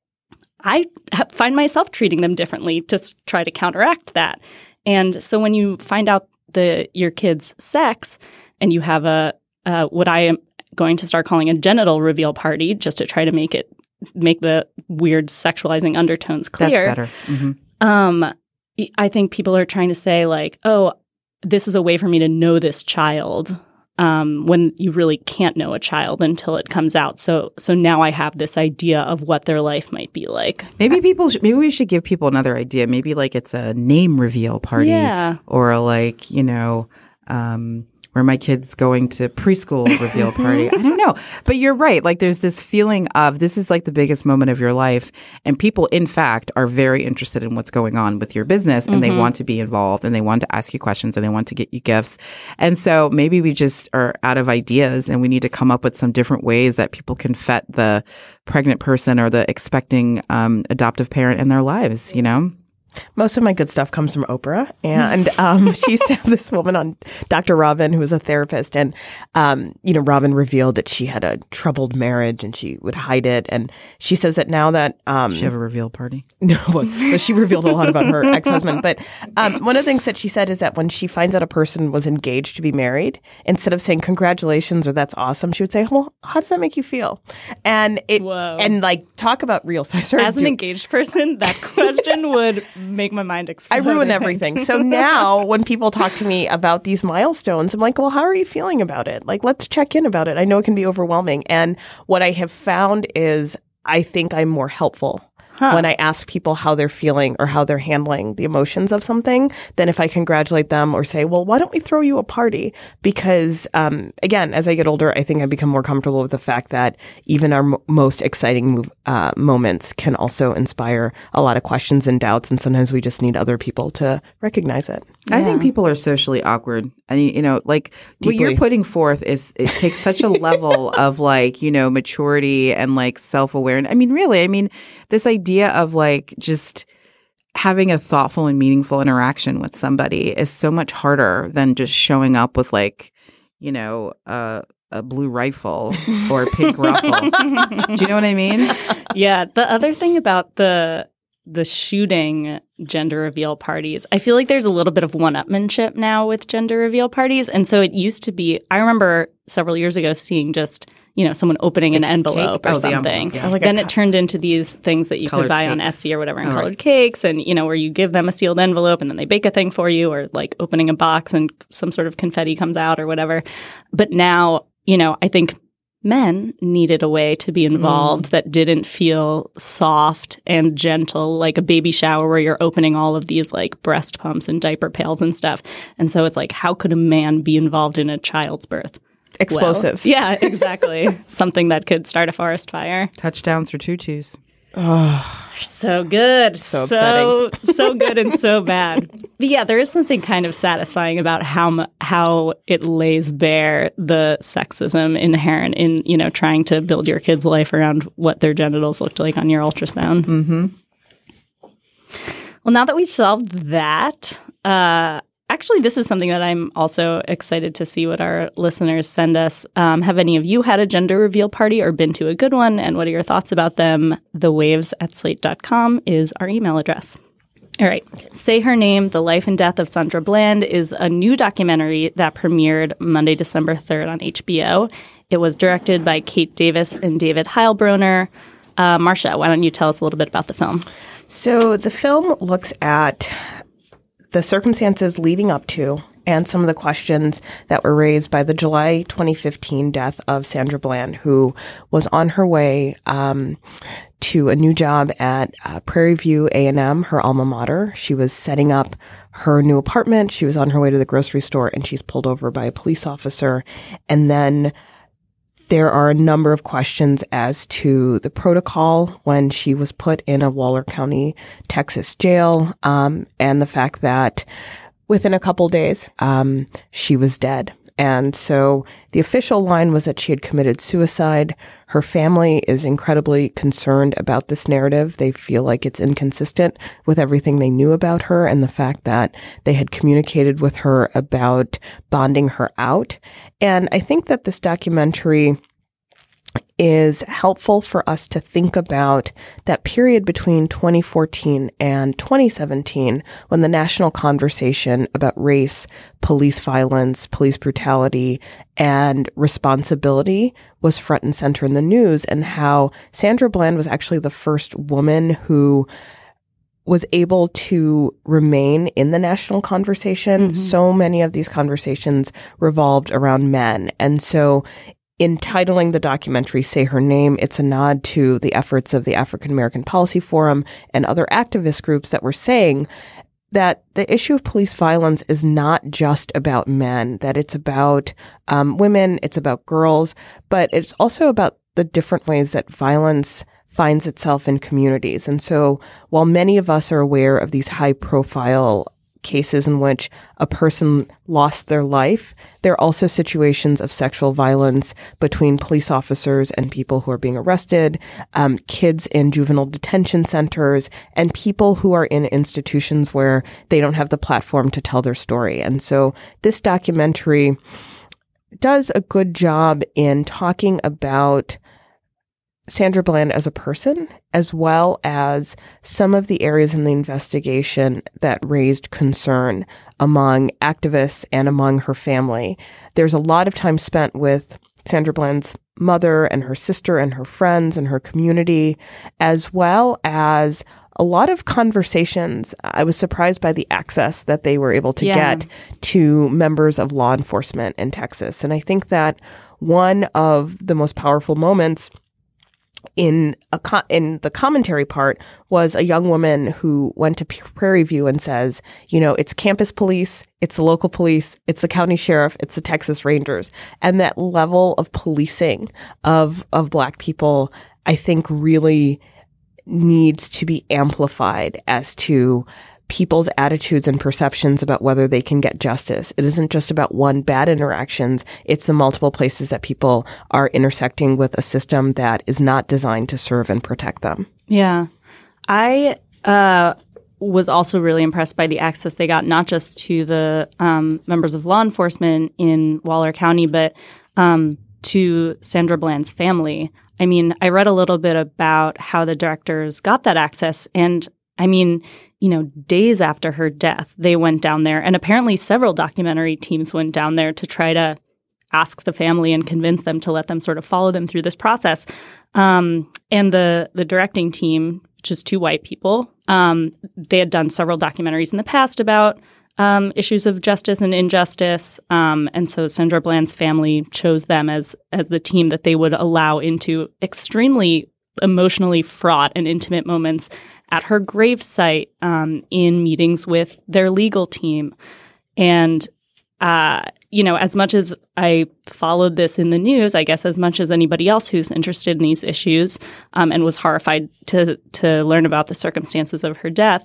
I ha- find myself treating them differently to s- try to counteract that. And so when you find out the your kid's sex and you have a uh, what I am going to start calling a genital reveal party just to try to make it make the weird sexualizing undertones clear. That's better. Mhm. Um, I think people are trying to say like, oh, this is a way for me to know this child. Um, when you really can't know a child until it comes out. So, so now I have this idea of what their life might be like. Maybe people. Should, maybe we should give people another idea. Maybe like it's a name reveal party, Yeah. or like you know, um, where my kid's going to preschool reveal party. I don't know, but you're right. Like there's this feeling of this is like the biggest moment of your life, and people, in fact, are very interested in what's going on with your business, and they want to be involved, and they want to ask you questions, and they want to get you gifts. And so maybe we just are out of ideas, and we need to come up with some different ways that people can fet the pregnant person or the expecting um, adoptive parent in their lives. You know. Most of my good stuff comes from Oprah. And um, she used to have this woman on, Doctor Robin, who was a therapist. And, um, you know, Robin revealed that she had a troubled marriage and she would hide it. And she says that now that... Um, Did she have a reveal party? No, but she revealed a lot about her ex-husband. But um, one of the things that she said is that when she finds out a person was engaged to be married, instead of saying congratulations or that's awesome, she would say, well, how does that make you feel? And it Whoa. and like talk about real. So I started As an do- engaged person, that question would make my mind explode. I ruin think. everything. So now when people talk to me about these milestones, I'm like, well, how are you feeling about it? Like, let's check in about it. I know it can be overwhelming. And what I have found is I think I'm more helpful Huh. when I ask people how they're feeling or how they're handling the emotions of something than if I congratulate them or say, well, why don't we throw you a party? Because, um, again, as I get older, I think I become more comfortable with the fact that even our m- most exciting move, uh, moments can also inspire a lot of questions and doubts. And sometimes we just need other people to recognize it. I think people are socially awkward. I mean, you know, like Deeply. what you're putting forth is it takes such a level of like, you know, maturity and like self-awareness. I mean, really, I mean, this idea of like just having a thoughtful and meaningful interaction with somebody is so much harder than just showing up with like, you know, uh, a blue rifle or a pink ruffle. Do you know what I mean? Yeah. The other thing about the the shooting gender reveal parties, I feel like there's a little bit of one-upmanship now with gender reveal parties. And so it used to be, I remember several years ago seeing just, you know, someone opening an envelope cake? or Oh, the something. envelope, yeah. Like a Then cu- it turned into these things that you Colored could buy on cakes. Etsy or whatever, and Oh, right. colored cakes, and, you know, where you give them a sealed envelope and then they bake a thing for you, or like opening a box and some sort of confetti comes out or whatever. But now, you know, I think men needed a way to be involved mm. that didn't feel soft and gentle, like a baby shower where you're opening all of these like breast pumps and diaper pails and stuff. And so it's like, how could a man be involved in a child's birth? Explosives. Well, yeah, exactly. Something that could start a forest fire. Touchdowns for tutus. So good. So so, so good and so bad. But yeah, there is something kind of satisfying about how mu- how it lays bare the sexism inherent in, you know, trying to build your kid's life around what their genitals looked like on your ultrasound. Mm-hmm. Well, now that we've solved that, uh, actually, this is something that I'm also excited to see what our listeners send us. Um, have any of you had a gender reveal party or been to a good one? And what are your thoughts about them? The waves at slate dot com is our email address. All right. Say Her Name, The Life and Death of Sandra Bland is a new documentary that premiered Monday, December third on H B O. It was directed by Kate Davis and David Heilbroner. Uh, Marcia, why don't you tell us a little bit about the film? So the film looks at the circumstances leading up to and some of the questions that were raised by the July twenty fifteen death of Sandra Bland, who was on her way um, to a new job at uh, Prairie View A and M, her alma mater. She was setting up her new apartment. She was on her way to the grocery store, and she's pulled over by a police officer. And then there are a number of questions as to the protocol when she was put in a Waller County, Texas jail, um, and the fact that within a couple days, um, she was dead. And so the official line was that she had committed suicide. Her family is incredibly concerned about this narrative. They feel like it's inconsistent with everything they knew about her and the fact that they had communicated with her about bonding her out. And I think that this documentary is helpful for us to think about that period between twenty fourteen and twenty seventeen when the national conversation about race, police violence, police brutality, and responsibility was front and center in the news, and how Sandra Bland was actually the first woman who was able to remain in the national conversation. Mm-hmm. So many of these conversations revolved around men. And so in titling the documentary Say Her Name, it's a nod to the efforts of the African American Policy Forum and other activist groups that were saying that the issue of police violence is not just about men, that it's about um, women, it's about girls, but it's also about the different ways that violence finds itself in communities. And so while many of us are aware of these high-profile cases in which a person lost their life. There are also situations of sexual violence between police officers and people who are being arrested, um, kids in juvenile detention centers, and people who are in institutions where they don't have the platform to tell their story. And so this documentary does a good job in talking about Sandra Bland as a person, as well as some of the areas in the investigation that raised concern among activists and among her family. There's a lot of time spent with Sandra Bland's mother and her sister and her friends and her community, as well as a lot of conversations. I was surprised by the access that they were able to Yeah. get to members of law enforcement in Texas. And I think that one of the most powerful moments in a co- in the commentary part was a young woman who went to P- Prairie View and says, you know, it's campus police, it's the local police, it's the county sheriff, it's the Texas Rangers. And that level of policing of of Black people, I think, really needs to be amplified as to people's attitudes and perceptions about whether they can get justice. It isn't just about one bad interactions. It's the multiple places that people are intersecting with a system that is not designed to serve and protect them. Yeah. I uh, was also really impressed by the access they got, not just to the um, members of law enforcement in Waller County, but um, to Sandra Bland's family. I mean, I read a little bit about how the directors got that access, and I mean, you know, days after her death, they went down there, and apparently several documentary teams went down there to try to ask the family and convince them to let them sort of follow them through this process. Um, and the the directing team, which is two white people, um, they had done several documentaries in the past about um, issues of justice and injustice. Um, and so Sandra Bland's family chose them as as the team that they would allow into extremely emotionally fraught and intimate moments at her gravesite, um, in meetings with their legal team. And, uh, you know, as much as I followed this in the news, I guess as much as anybody else who's interested in these issues, um, and was horrified to to learn about the circumstances of her death,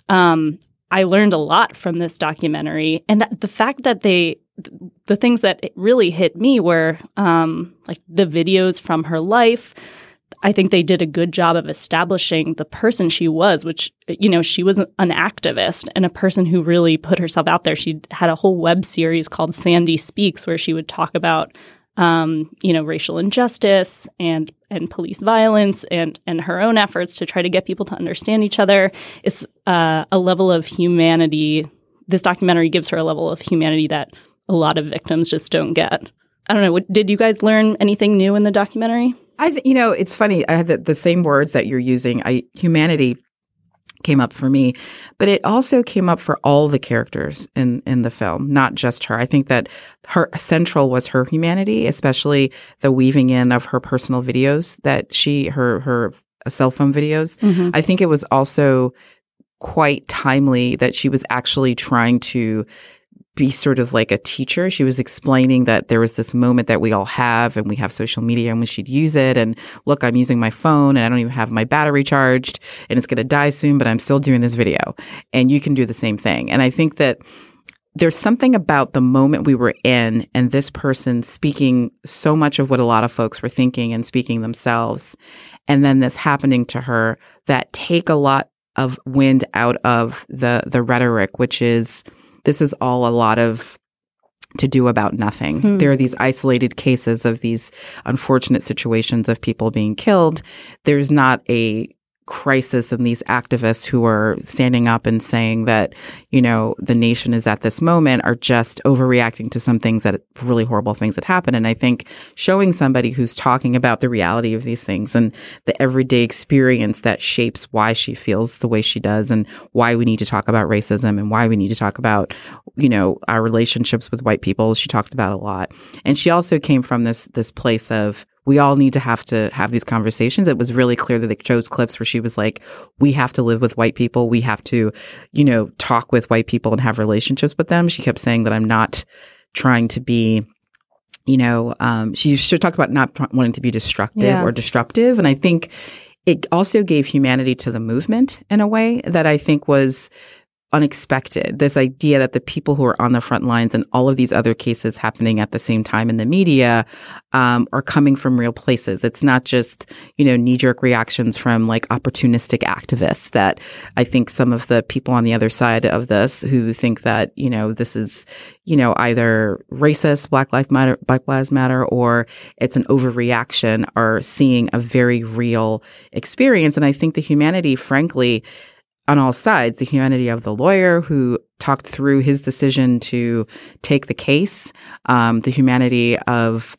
um, I learned a lot from this documentary. And that, the fact that they the things that really hit me were um, like the videos from her life. I think they did a good job of establishing the person she was, which, you know, she was an activist and a person who really put herself out there. She had a whole web series called Sandy Speaks, where she would talk about, um, you know, racial injustice and and police violence and and her own efforts to try to get people to understand each other. It's uh, a level of humanity. This documentary gives her a level of humanity that a lot of victims just don't get. I don't know. What, did you guys learn anything new in the documentary? I, th- you know, it's funny. I had the, the same words that you're using. I humanity came up for me, but it also came up for all the characters in in the film, not just her. I think that her central was her humanity, especially the weaving in of her personal videos that she her her cell phone videos. Mm-hmm. I think it was also quite timely that she was actually trying to be sort of like a teacher. She was explaining that there was this moment that we all have and we have social media and we should use it. And look, I'm using my phone and I don't even have my battery charged and it's going to die soon, but I'm still doing this video. And you can do the same thing. And I think that there's something about the moment we were in and this person speaking so much of what a lot of folks were thinking and speaking themselves. And then this happening to her that take a lot of wind out of the the rhetoric, which is this is all a lot of to do about nothing. Hmm. There are these isolated cases of these unfortunate situations of people being killed. There's not a crisis in these activists who are standing up and saying that, you know, the nation is at this moment are just overreacting to some things that really horrible things that happen. And I think showing somebody who's talking about the reality of these things and the everyday experience that shapes why she feels the way she does and why we need to talk about racism and why we need to talk about, you know, our relationships with white people, she talked about a lot. And she also came from this this place of we all need to have to have these conversations. It was really clear that they chose clips where she was like, we have to live with white people. We have to, you know, talk with white people and have relationships with them. She kept saying that I'm not trying to be, you know, um, she, she talked about not wanting to be destructive yeah. or disruptive. And I think it also gave humanity to the movement in a way that I think was unexpected. This idea that the people who are on the front lines and all of these other cases happening at the same time in the media um, are coming from real places. It's not just, you know, knee-jerk reactions from like opportunistic activists that I think some of the people on the other side of this who think that, you know, this is, you know, either racist, Black Lives Matter, Black Lives Matter, or it's an overreaction are seeing a very real experience. And I think the humanity, frankly, on all sides, the humanity of the lawyer who talked through his decision to take the case, um, the humanity of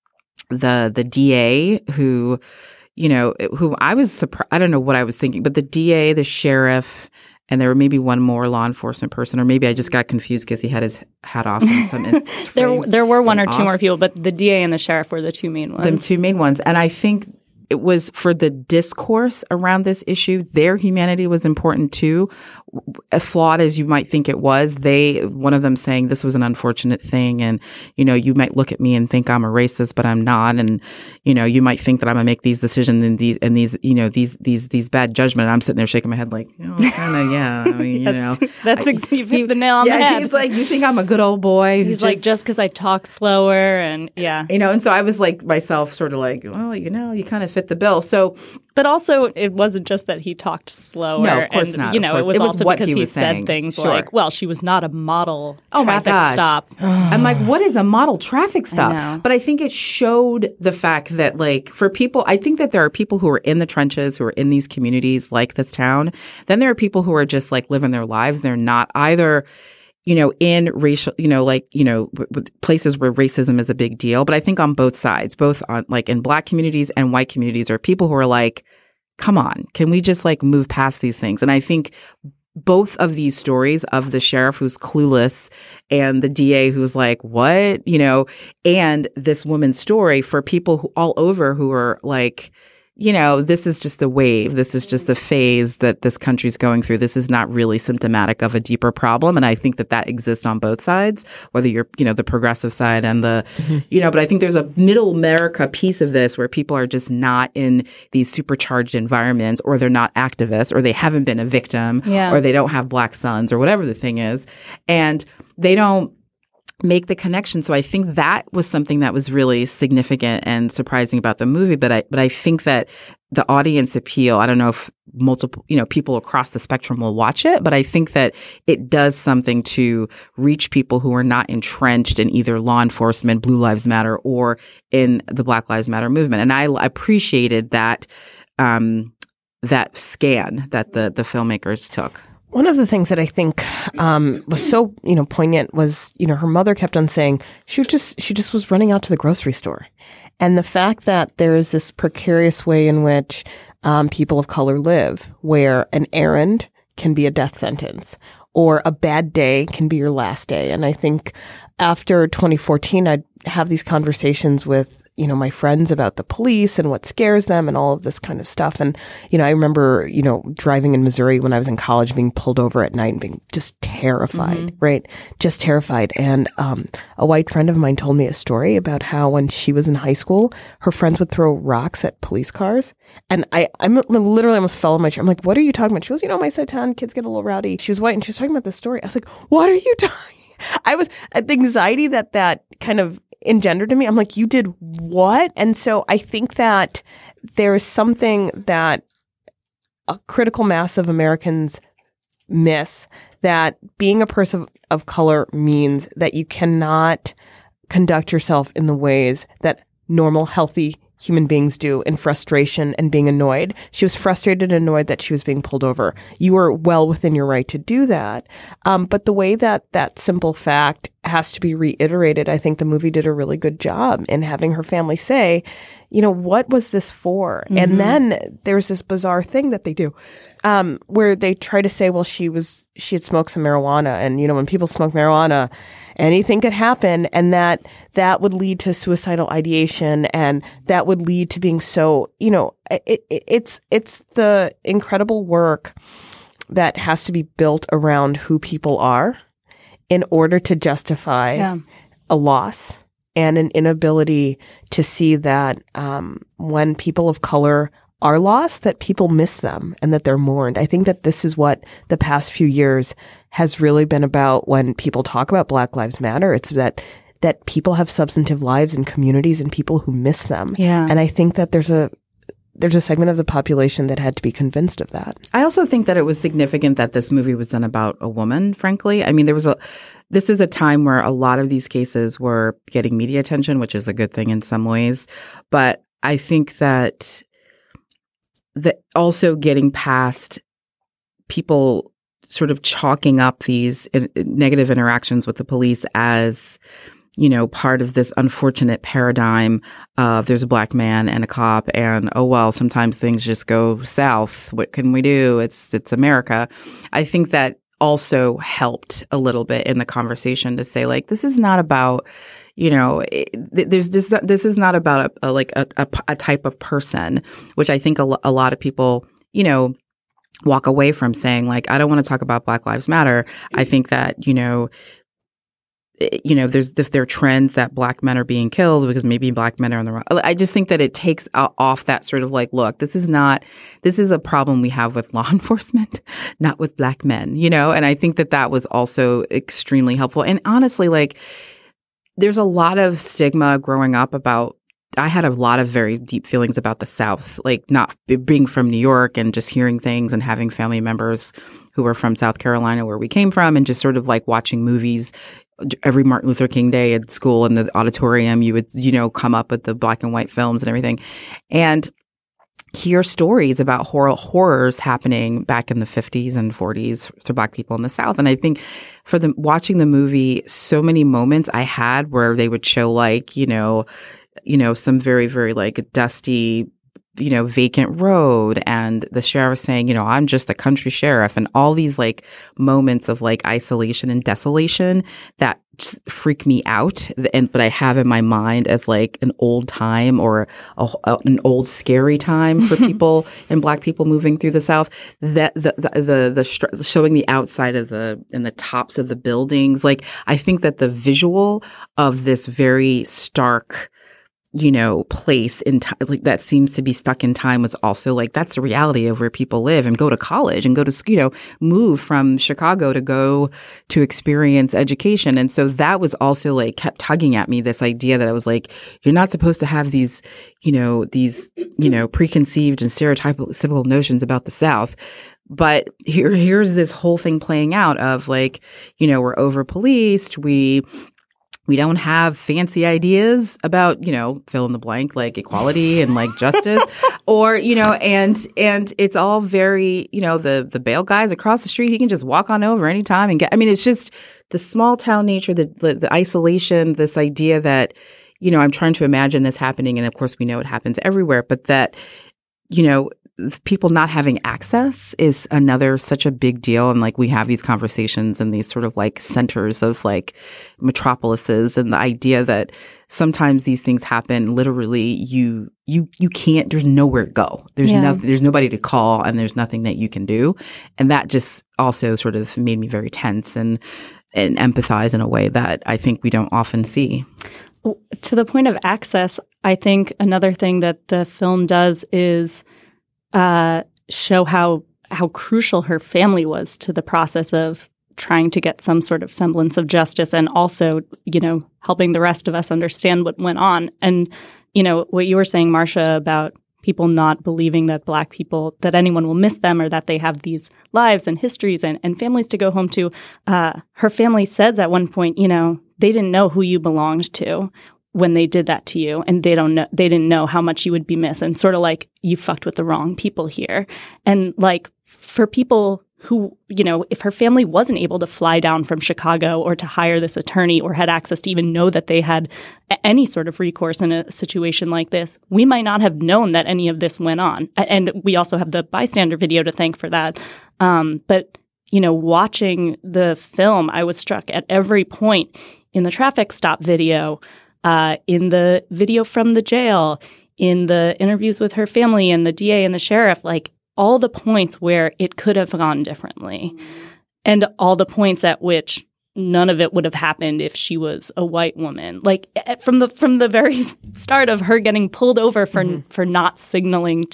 the the D A who, you know, who I was surprised. I don't know what I was thinking, but the D A, the sheriff, and there were maybe one more law enforcement person, or maybe I just got confused because he had his hat off in some instance. there, there were one or two off. more people, but the D A and the sheriff were the two main ones. The two main ones, and I think it was for the discourse around this issue. Their humanity was important too. As flawed as you might think it was, they, one of them saying this was an unfortunate thing. And, you know, you might look at me and think I'm a racist, but I'm not. And, you know, you might think that I'm going to make these decisions and these, and these, you know, these, these, these bad judgment. I'm sitting there shaking my head like, you know, kind of, yeah. I mean, you know, that's I, ex- you hit the nail on yeah, the head. He's like, you think I'm a good old boy? He's just, like, just because I talk slower and yeah. You know, and so I was like myself sort of like, well, you know, you kind of fit the bill. So, but also it wasn't just that he talked slower. No, of course and, not. You know, it was, it was also what because he, he, was said saying. things Sure. like, well, she was not a model oh traffic my gosh. stop. I'm like, what is a model traffic stop? I know. But I think it showed the fact that, like, for people, I think that there are people who are in the trenches, who are in these communities like this town. Then there are people who are just like living their lives. They're not either, you know, in racial, you know, like, you know, w- w- places where racism is a big deal. But I think on both sides, both on like in Black communities and white communities, are people who are like, come on, can we just like move past these things? And I think both of these stories of the sheriff who's clueless and the D A who's like, what, you know, and this woman's story for people who all over who are like, you know, this is just a wave. This is just a phase that this country's going through. This is not really symptomatic of a deeper problem. And I think that that exists on both sides, whether you're, you know, the progressive side and the, mm-hmm. you know, but I think there's a middle America piece of this where people are just not in these supercharged environments, or they're not activists, or they haven't been a victim, yeah. or they don't have Black sons, or whatever the thing is. And they don't make the connection. So I think that was something that was really significant and surprising about the movie. But I, but I think that the audience appeal, I don't know if multiple, you know, people across the spectrum will watch it, but I think that it does something to reach people who are not entrenched in either law enforcement, Blue Lives Matter, or in the Black Lives Matter movement. And I appreciated that, um, that scan that the, the filmmakers took. One of the things that I think um, was so, you know, poignant was, you know, her mother kept on saying she was just she just was running out to the grocery store. And the fact that there is this precarious way in which um, people of color live, where an errand can be a death sentence or a bad day can be your last day. And I think after twenty fourteen, I'd have these conversations with, you know, my friends about the police and what scares them and all of this kind of stuff. And, you know, I remember, you know, driving in Missouri when I was in college, being pulled over at night and being just terrified, mm-hmm. right? Just terrified. And um, a white friend of mine told me a story about how when she was in high school, her friends would throw rocks at police cars. And I, I literally almost fell on my chair. I'm like, what are you talking about? She goes, you know, my side of town, kids get a little rowdy. She was white and she was talking about this story. I was like, what are you talking? I was, the anxiety that that kind of engendered in me. I'm like, you did what? And so I think that there is something that a critical mass of Americans miss, that being a person of color means that you cannot conduct yourself in the ways that normal, healthy human beings do, in frustration and being annoyed. She was frustrated and annoyed that she was being pulled over. You were well within your right to do that. Um, but the way that that simple fact has to be reiterated, I think the movie did a really good job in having her family say, you know, what was this for? Mm-hmm. And then there's this bizarre thing that they do um, where they try to say, well, she was, she had smoked some marijuana. And, you know, when people smoke marijuana, anything could happen. And that, that would lead to suicidal ideation. And that would lead to being so, you know, it, it, it's, it's the incredible work that has to be built around who people are in order to justify yeah. a loss and an inability to see that um, when people of color are lost, that people miss them and that they're mourned. I think that this is what the past few years has really been about when people talk about Black Lives Matter. It's that that people have substantive lives and communities and people who miss them. Yeah. And I think that there's a there's a segment of the population that had to be convinced of that. I also think that it was significant that this movie was done about a woman, frankly. I mean, there was a this is a time where a lot of these cases were getting media attention, which is a good thing in some ways. But I think that that also getting past people sort of chalking up these in, negative interactions with the police as, you know, part of this unfortunate paradigm of there's a Black man and a cop and, oh, well, sometimes things just go south. What can we do? It's it's America. I think that also helped a little bit in the conversation to say, like, this is not about, you know, it, there's this, this is not about a, a, like a, a, a type of person, which I think a, a lot of people, you know, walk away from saying, like, I don't want to talk about Black Lives Matter. I think that, you know, you know, there's if there are trends that Black men are being killed because maybe Black men are on the wrong. I just think that it takes off that sort of like, look, this is not, this is a problem we have with law enforcement, not with Black men, you know? And I think that that was also extremely helpful. And honestly, like, there's a lot of stigma growing up about, I had a lot of very deep feelings about the South, like not being from New York and just hearing things and having family members who were from South Carolina where we came from and just sort of like watching movies. Every Martin Luther King Day at school in the auditorium, you would, you know, come up with the black and white films and everything and hear stories about horror, horrors happening back in the fifties and forties to Black people in the South. And I think for the watching the movie, so many moments I had where they would show like, you know, you know, some very, very like dusty, you know, vacant road and the sheriff saying, you know, I'm just a country sheriff and all these like moments of like isolation and desolation that freak me out. And but I have in my mind as like an old time or a, a, an old scary time for people and Black people moving through the South. That the the the, the, the showing the outside of the and the tops of the buildings. Like I think that the visual of this very stark, you know, place in time, like that seems to be stuck in time was also like, that's the reality of where people live and go to college and go to, you know, move from Chicago to go to experience education. And so that was also like kept tugging at me, this idea that I was like, you're not supposed to have these, you know, these, you know, preconceived and stereotypical notions about the South. But here, here's this whole thing playing out of like, you know, we're over-policed, we We don't have fancy ideas about, you know, fill in the blank, like equality and like justice or, you know, and and it's all very, you know, the the bail guy's across the street. He can just walk on over anytime and get. I mean, it's just the small town nature, the, the the isolation, this idea that, you know, I'm trying to imagine this happening. And of course, we know it happens everywhere. But that, you know, people not having access is another such a big deal. And like we have these conversations in these sort of like centers of like metropolises and the idea that sometimes these things happen literally you you you can't there's nowhere to go. There's yeah. no there's nobody to call and there's nothing that you can do. And that just also sort of made me very tense and and empathize in a way that I think we don't often see. To the point of access, I think another thing that the film does is Uh, show how how crucial her family was to the process of trying to get some sort of semblance of justice and also, you know, helping the rest of us understand what went on. And, you know, what you were saying, Marcia, about people not believing that Black people, that anyone will miss them or that they have these lives and histories and, and families to go home to. Uh, her family says at one point, you know, they didn't know who you belonged to when they did that to you, and they don't know, they didn't know how much you would be missed, and sort of like you fucked with the wrong people here. And like for people who, you know, if her family wasn't able to fly down from Chicago or to hire this attorney or had access to even know that they had any sort of recourse in a situation like this, we might not have known that any of this went on. And we also have the bystander video to thank for that. Um, but, you know, watching the film, I was struck at every point in the traffic stop video, Uh, in the video from the jail, in the interviews with her family and the D A and the sheriff, like all the points where it could have gone differently mm-hmm. and all the points at which none of it would have happened if she was a white woman. Like from the from the very start of her getting pulled over for mm-hmm. for not signaling to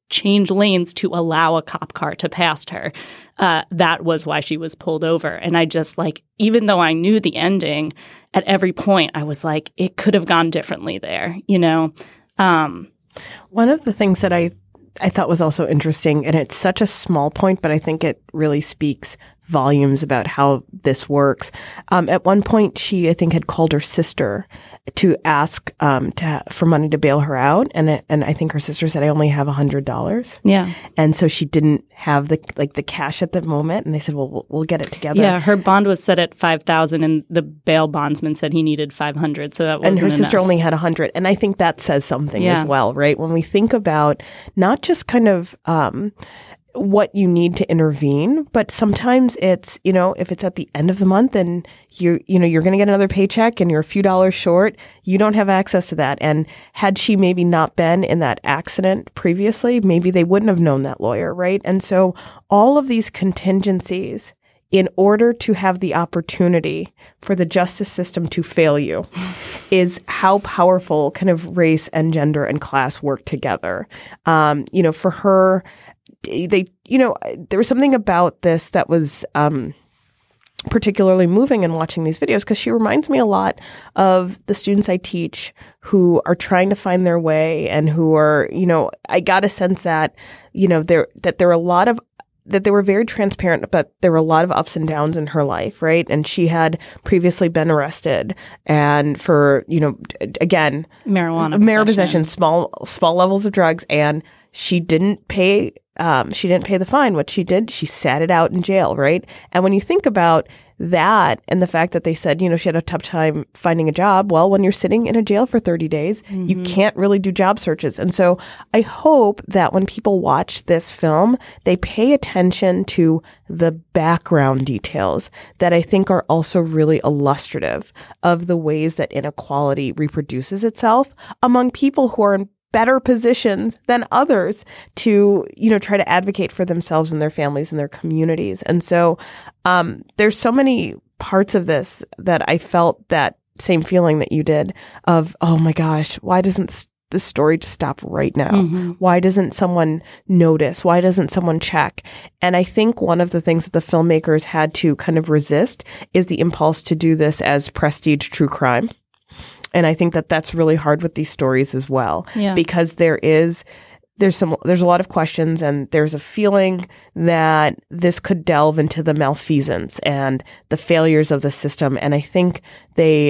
change lanes to allow a cop car to pass her. Uh, that was why she was pulled over. And I just like, even though I knew the ending, at every point I was like, it could have gone differently there, you know? Um, One of the things that I, I thought was also interesting, and it's such a small point, but I think it really speaks volumes about how this works. Um, at one point, she, I think, had called her sister to ask um, to, for money to bail her out. And it, and I think her sister said, I only have one hundred dollars. Yeah. And so she didn't have the like the cash at the moment. And they said, well, we'll, we'll get it together. Yeah, her bond was set at five thousand dollars and the bail bondsman said he needed five hundred dollars. So that wasn't And her sister enough. only had one hundred. And I think that says something Yeah. as well, right? When we think about not just kind of um, what you need to intervene, but sometimes it's, you know, if it's at the end of the month and you, you know, you're going to get another paycheck and you're a few dollars short, you don't have access to that. And had she maybe not been in that accident previously, maybe they wouldn't have known that lawyer, right? And so all of these contingencies, in order to have the opportunity for the justice system to fail you, is how powerful kind of race and gender and class work together. Um, you know, for her, they, you know, there was something about this that was um, particularly moving in watching these videos, because she reminds me a lot of the students I teach who are trying to find their way and who are, you know, I got a sense that, you know, there that there are a lot of that they were very transparent, but there were a lot of ups and downs in her life, right? And she had previously been arrested and for, you know, again, marijuana marijuana possession. possession, small small levels of drugs, and she didn't pay. Um, she didn't pay the fine. What she did, she sat it out in jail, right? And when you think about that and the fact that they said, you know, she had a tough time finding a job, well, when you're sitting in a jail for thirty days, mm-hmm. you can't really do job searches. And so I hope that when people watch this film, they pay attention to the background details that I think are also really illustrative of the ways that inequality reproduces itself among people who are in better positions than others to, you know, try to advocate for themselves and their families and their communities. And so um, there's so many parts of this that I felt that same feeling that you did of, oh my gosh, why doesn't the story just stop right now? Mm-hmm. Why doesn't someone notice? Why doesn't someone check? And I think one of the things that the filmmakers had to kind of resist is the impulse to do this as prestige true crime. And I think that that's really hard with these stories as well, yeah. because there is, there's some, there's a lot of questions, and there's a feeling that this could delve into the malfeasance and the failures of the system. And I think they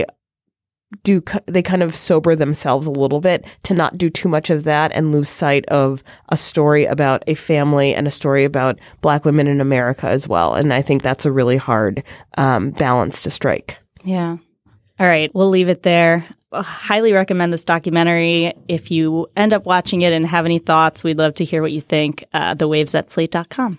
do, they kind of sober themselves a little bit to not do too much of that and lose sight of a story about a family and a story about Black women in America as well. And I think that's a really hard um, balance to strike. Yeah. All right, we'll leave it there. I highly recommend this documentary. If you end up watching it and have any thoughts, we'd love to hear what you think. Uh, the waves at slate dot com.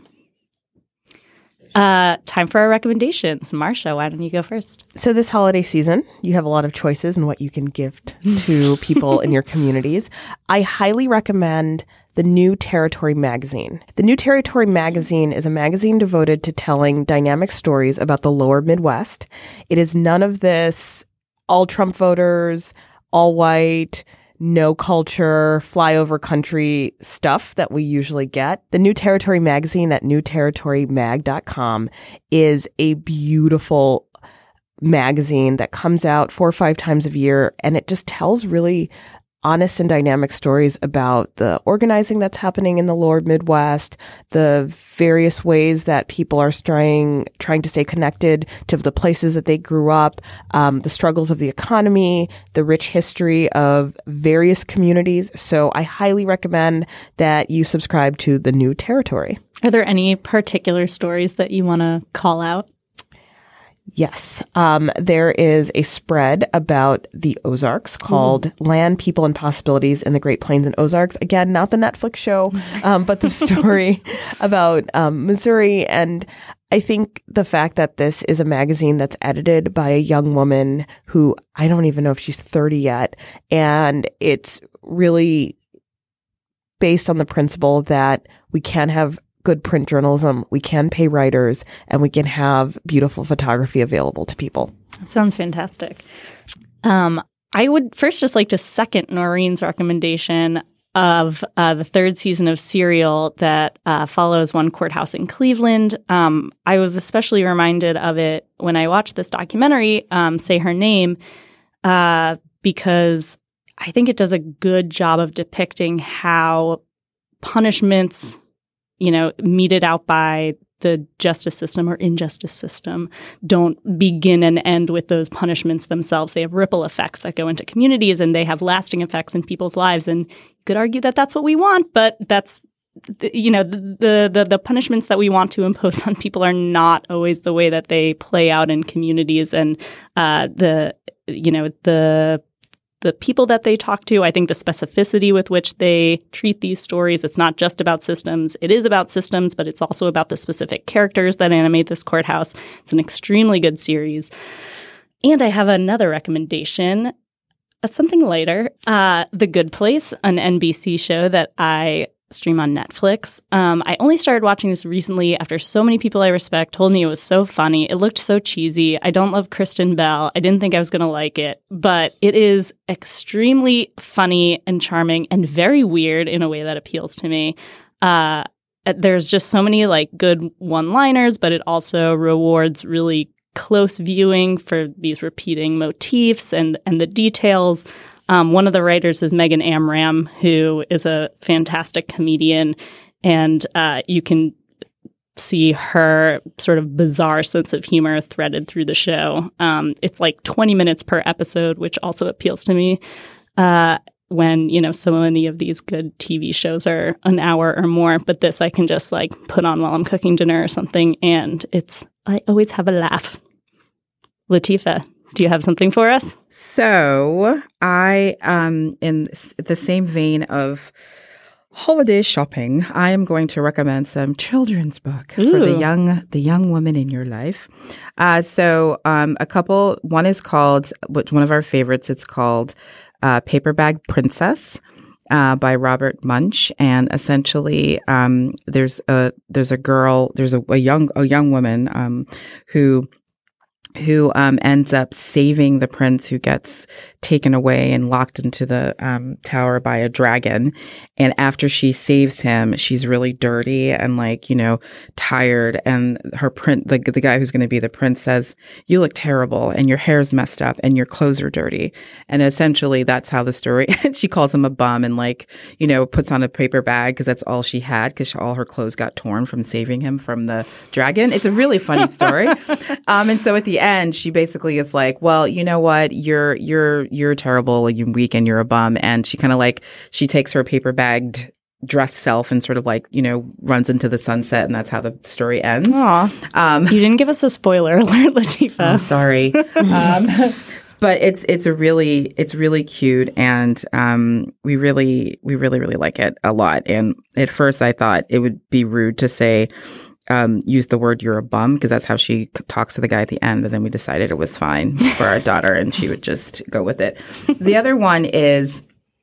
Uh, time for our recommendations. Marcia, why don't you go first? So this holiday season, you have a lot of choices in what you can gift to people in your communities. I highly recommend the New Territory magazine. The New Territory magazine is a magazine devoted to telling dynamic stories about the lower Midwest. It is none of this all Trump voters, all white, no culture, flyover country stuff that we usually get. The New Territory magazine at new territory mag dot com is a beautiful magazine that comes out four or five times a year, and it just tells really honest and dynamic stories about the organizing that's happening in the lower Midwest, the various ways that people are trying trying to stay connected to the places that they grew up, um, the struggles of the economy, the rich history of various communities. So I highly recommend that you subscribe to the New Territory. Are there any particular stories that you want to call out? Yes. Um, there is a spread about the Ozarks called Ooh. Land, People, and Possibilities in the Great Plains and Ozarks. Again, not the Netflix show, um, but the story about um, Missouri. And I think the fact that this is a magazine that's edited by a young woman who I don't even know if she's thirty yet. And it's really based on the principle that we can have good print journalism, we can pay writers, and we can have beautiful photography available to people. That sounds fantastic. Um, I would first just like to second Noreen's recommendation of uh, the third season of Serial that uh, follows one courthouse in Cleveland. Um, I was especially reminded of it when I watched this documentary, um, Say Her Name, uh, because I think it does a good job of depicting how punishments, you know, meted out by the justice system or injustice system don't begin and end with those punishments themselves. They have ripple effects that go into communities, and they have lasting effects in people's lives. And you could argue that that's what we want, but that's, you know, the the the punishments that we want to impose on people are not always the way that they play out in communities. And uh, the, you know, the the people that they talk to, I think the specificity with which they treat these stories, it's not just about systems. It is about systems, but it's also about the specific characters that animate this courthouse. It's an extremely good series. And I have another recommendation. That's something lighter. Uh, The Good Place, an N B C show that I stream on Netflix. Um, I only started watching this recently after so many people I respect told me it was so funny. It looked so cheesy. I don't love Kristen Bell. I didn't think I was going to like it, but it is extremely funny and charming and very weird in a way that appeals to me. Uh, there's just so many like good one-liners, but it also rewards really close viewing for these repeating motifs and, and the details. Um, one of the writers is Megan Amram, who is a fantastic comedian, and uh, you can see her sort of bizarre sense of humor threaded through the show. Um, it's like twenty minutes per episode, which also appeals to me uh, when, you know, so many of these good T V shows are an hour or more. But this I can just like put on while I'm cooking dinner or something, and it's I always have a laugh. Latifa, do you have something for us? So I, um, in the same vein of holiday shopping, I am going to recommend some children's book Ooh. for the young, the young woman in your life. Uh, so um, a couple. One is called, which one of our favorites. It's called uh, Paper Bag Princess. Uh, by Robert Munsch, and essentially, um, there's a there's a girl, there's a, a young a young woman um, who. who um, ends up saving the prince who gets taken away and locked into the um, tower by a dragon. And after she saves him, she's really dirty and like, you know, tired. And her print, the, the guy who's going to be the prince says, "You look terrible and your hair's messed up and your clothes are dirty." And essentially that's how the story, she calls him a bum and like, you know, puts on a paper bag because that's all she had because all her clothes got torn from saving him from the dragon. It's a really funny story. um, and so at the end, And she basically is like, "Well, you know what? You're you're you're terrible. You're weak, and you're a bum." And she kind of like she takes her paper bagged dressed self and sort of like, you know, runs into the sunset, and that's how the story ends. Aw. Um, you didn't give us a spoiler alert, Latifa. Oh, sorry. um, but it's it's a really it's really cute, and um, we really we really really like it a lot. And at first, I thought it would be rude to say. Um, use the word "you're a bum" because that's how she talks to the guy at the end. But then we decided it was fine for our daughter, and she would just go with it. The other one is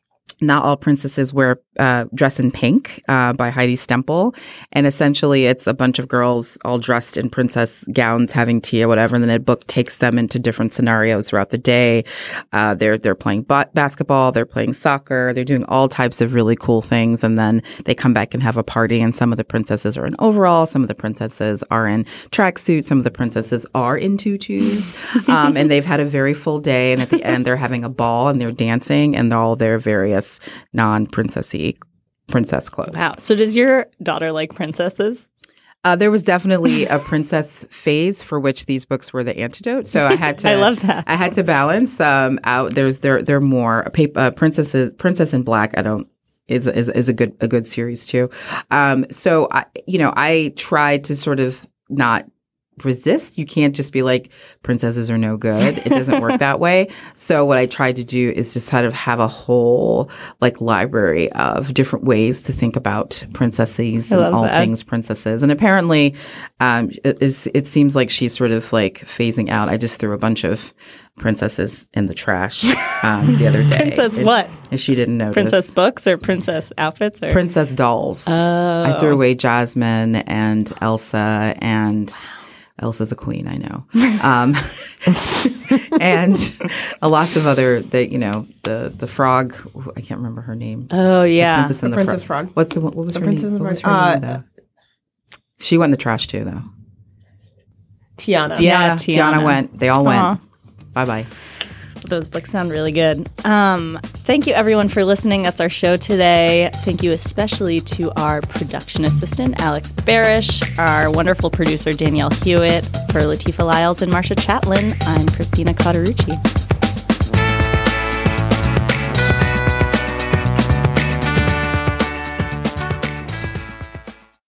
Not All Princesses Wear uh, Dress in Pink uh, by Heidi Stempel. And essentially it's a bunch of girls all dressed in princess gowns having tea or whatever. And then a book takes them into different scenarios throughout the day. Uh, they're they're playing ba- basketball, they're playing soccer, they're doing all types of really cool things. And then they come back and have a party. And some of the princesses are in overalls, some of the princesses are in tracksuits, some of the princesses are in tutus. Um, and they've had a very full day. And at the end, they're having a ball and they're dancing and all their various non-princessy princess clothes. Wow. So does your daughter like princesses? Uh, there was definitely a princess phase for which these books were the antidote. So I had to. I love that. I had to balance um, out. There's there there are more a paper, uh, princesses Princess in Black. I don't is is is a good a good series too. Um, so I you know I tried to sort of not resist. You can't just be like, princesses are no good. It doesn't work that way. So what I tried to do is just kind of have a whole like library of different ways to think about princesses and all that. Things princesses. And apparently um, it, is, it seems like she's sort of like phasing out. I just threw a bunch of princesses in the trash um, the other day. Princess it, what? If she didn't notice. Princess books or princess outfits? Or? Princess dolls. Oh. I threw away Jasmine and Elsa and... Elsa's a queen, I know. Um, and uh, lots of other, the, you know, the the frog, I can't remember her name. Oh, yeah. The Princess and The the, Princess Frog. Frog. What's the, what was The her Princess name? and the What was her Frog. name, Uh, though? She went in the trash, too, though. Tiana. Yeah, Tiana. Tiana. Tiana went. They all Aw. went. Bye-bye. Those books sound really good. Um, thank you, everyone, for listening. That's our show today. Thank you especially to our production assistant, Alex Barish, our wonderful producer, Danielle Hewitt. For Latifah Lyles and Marsha Chatlin, I'm Christina Cauterucci.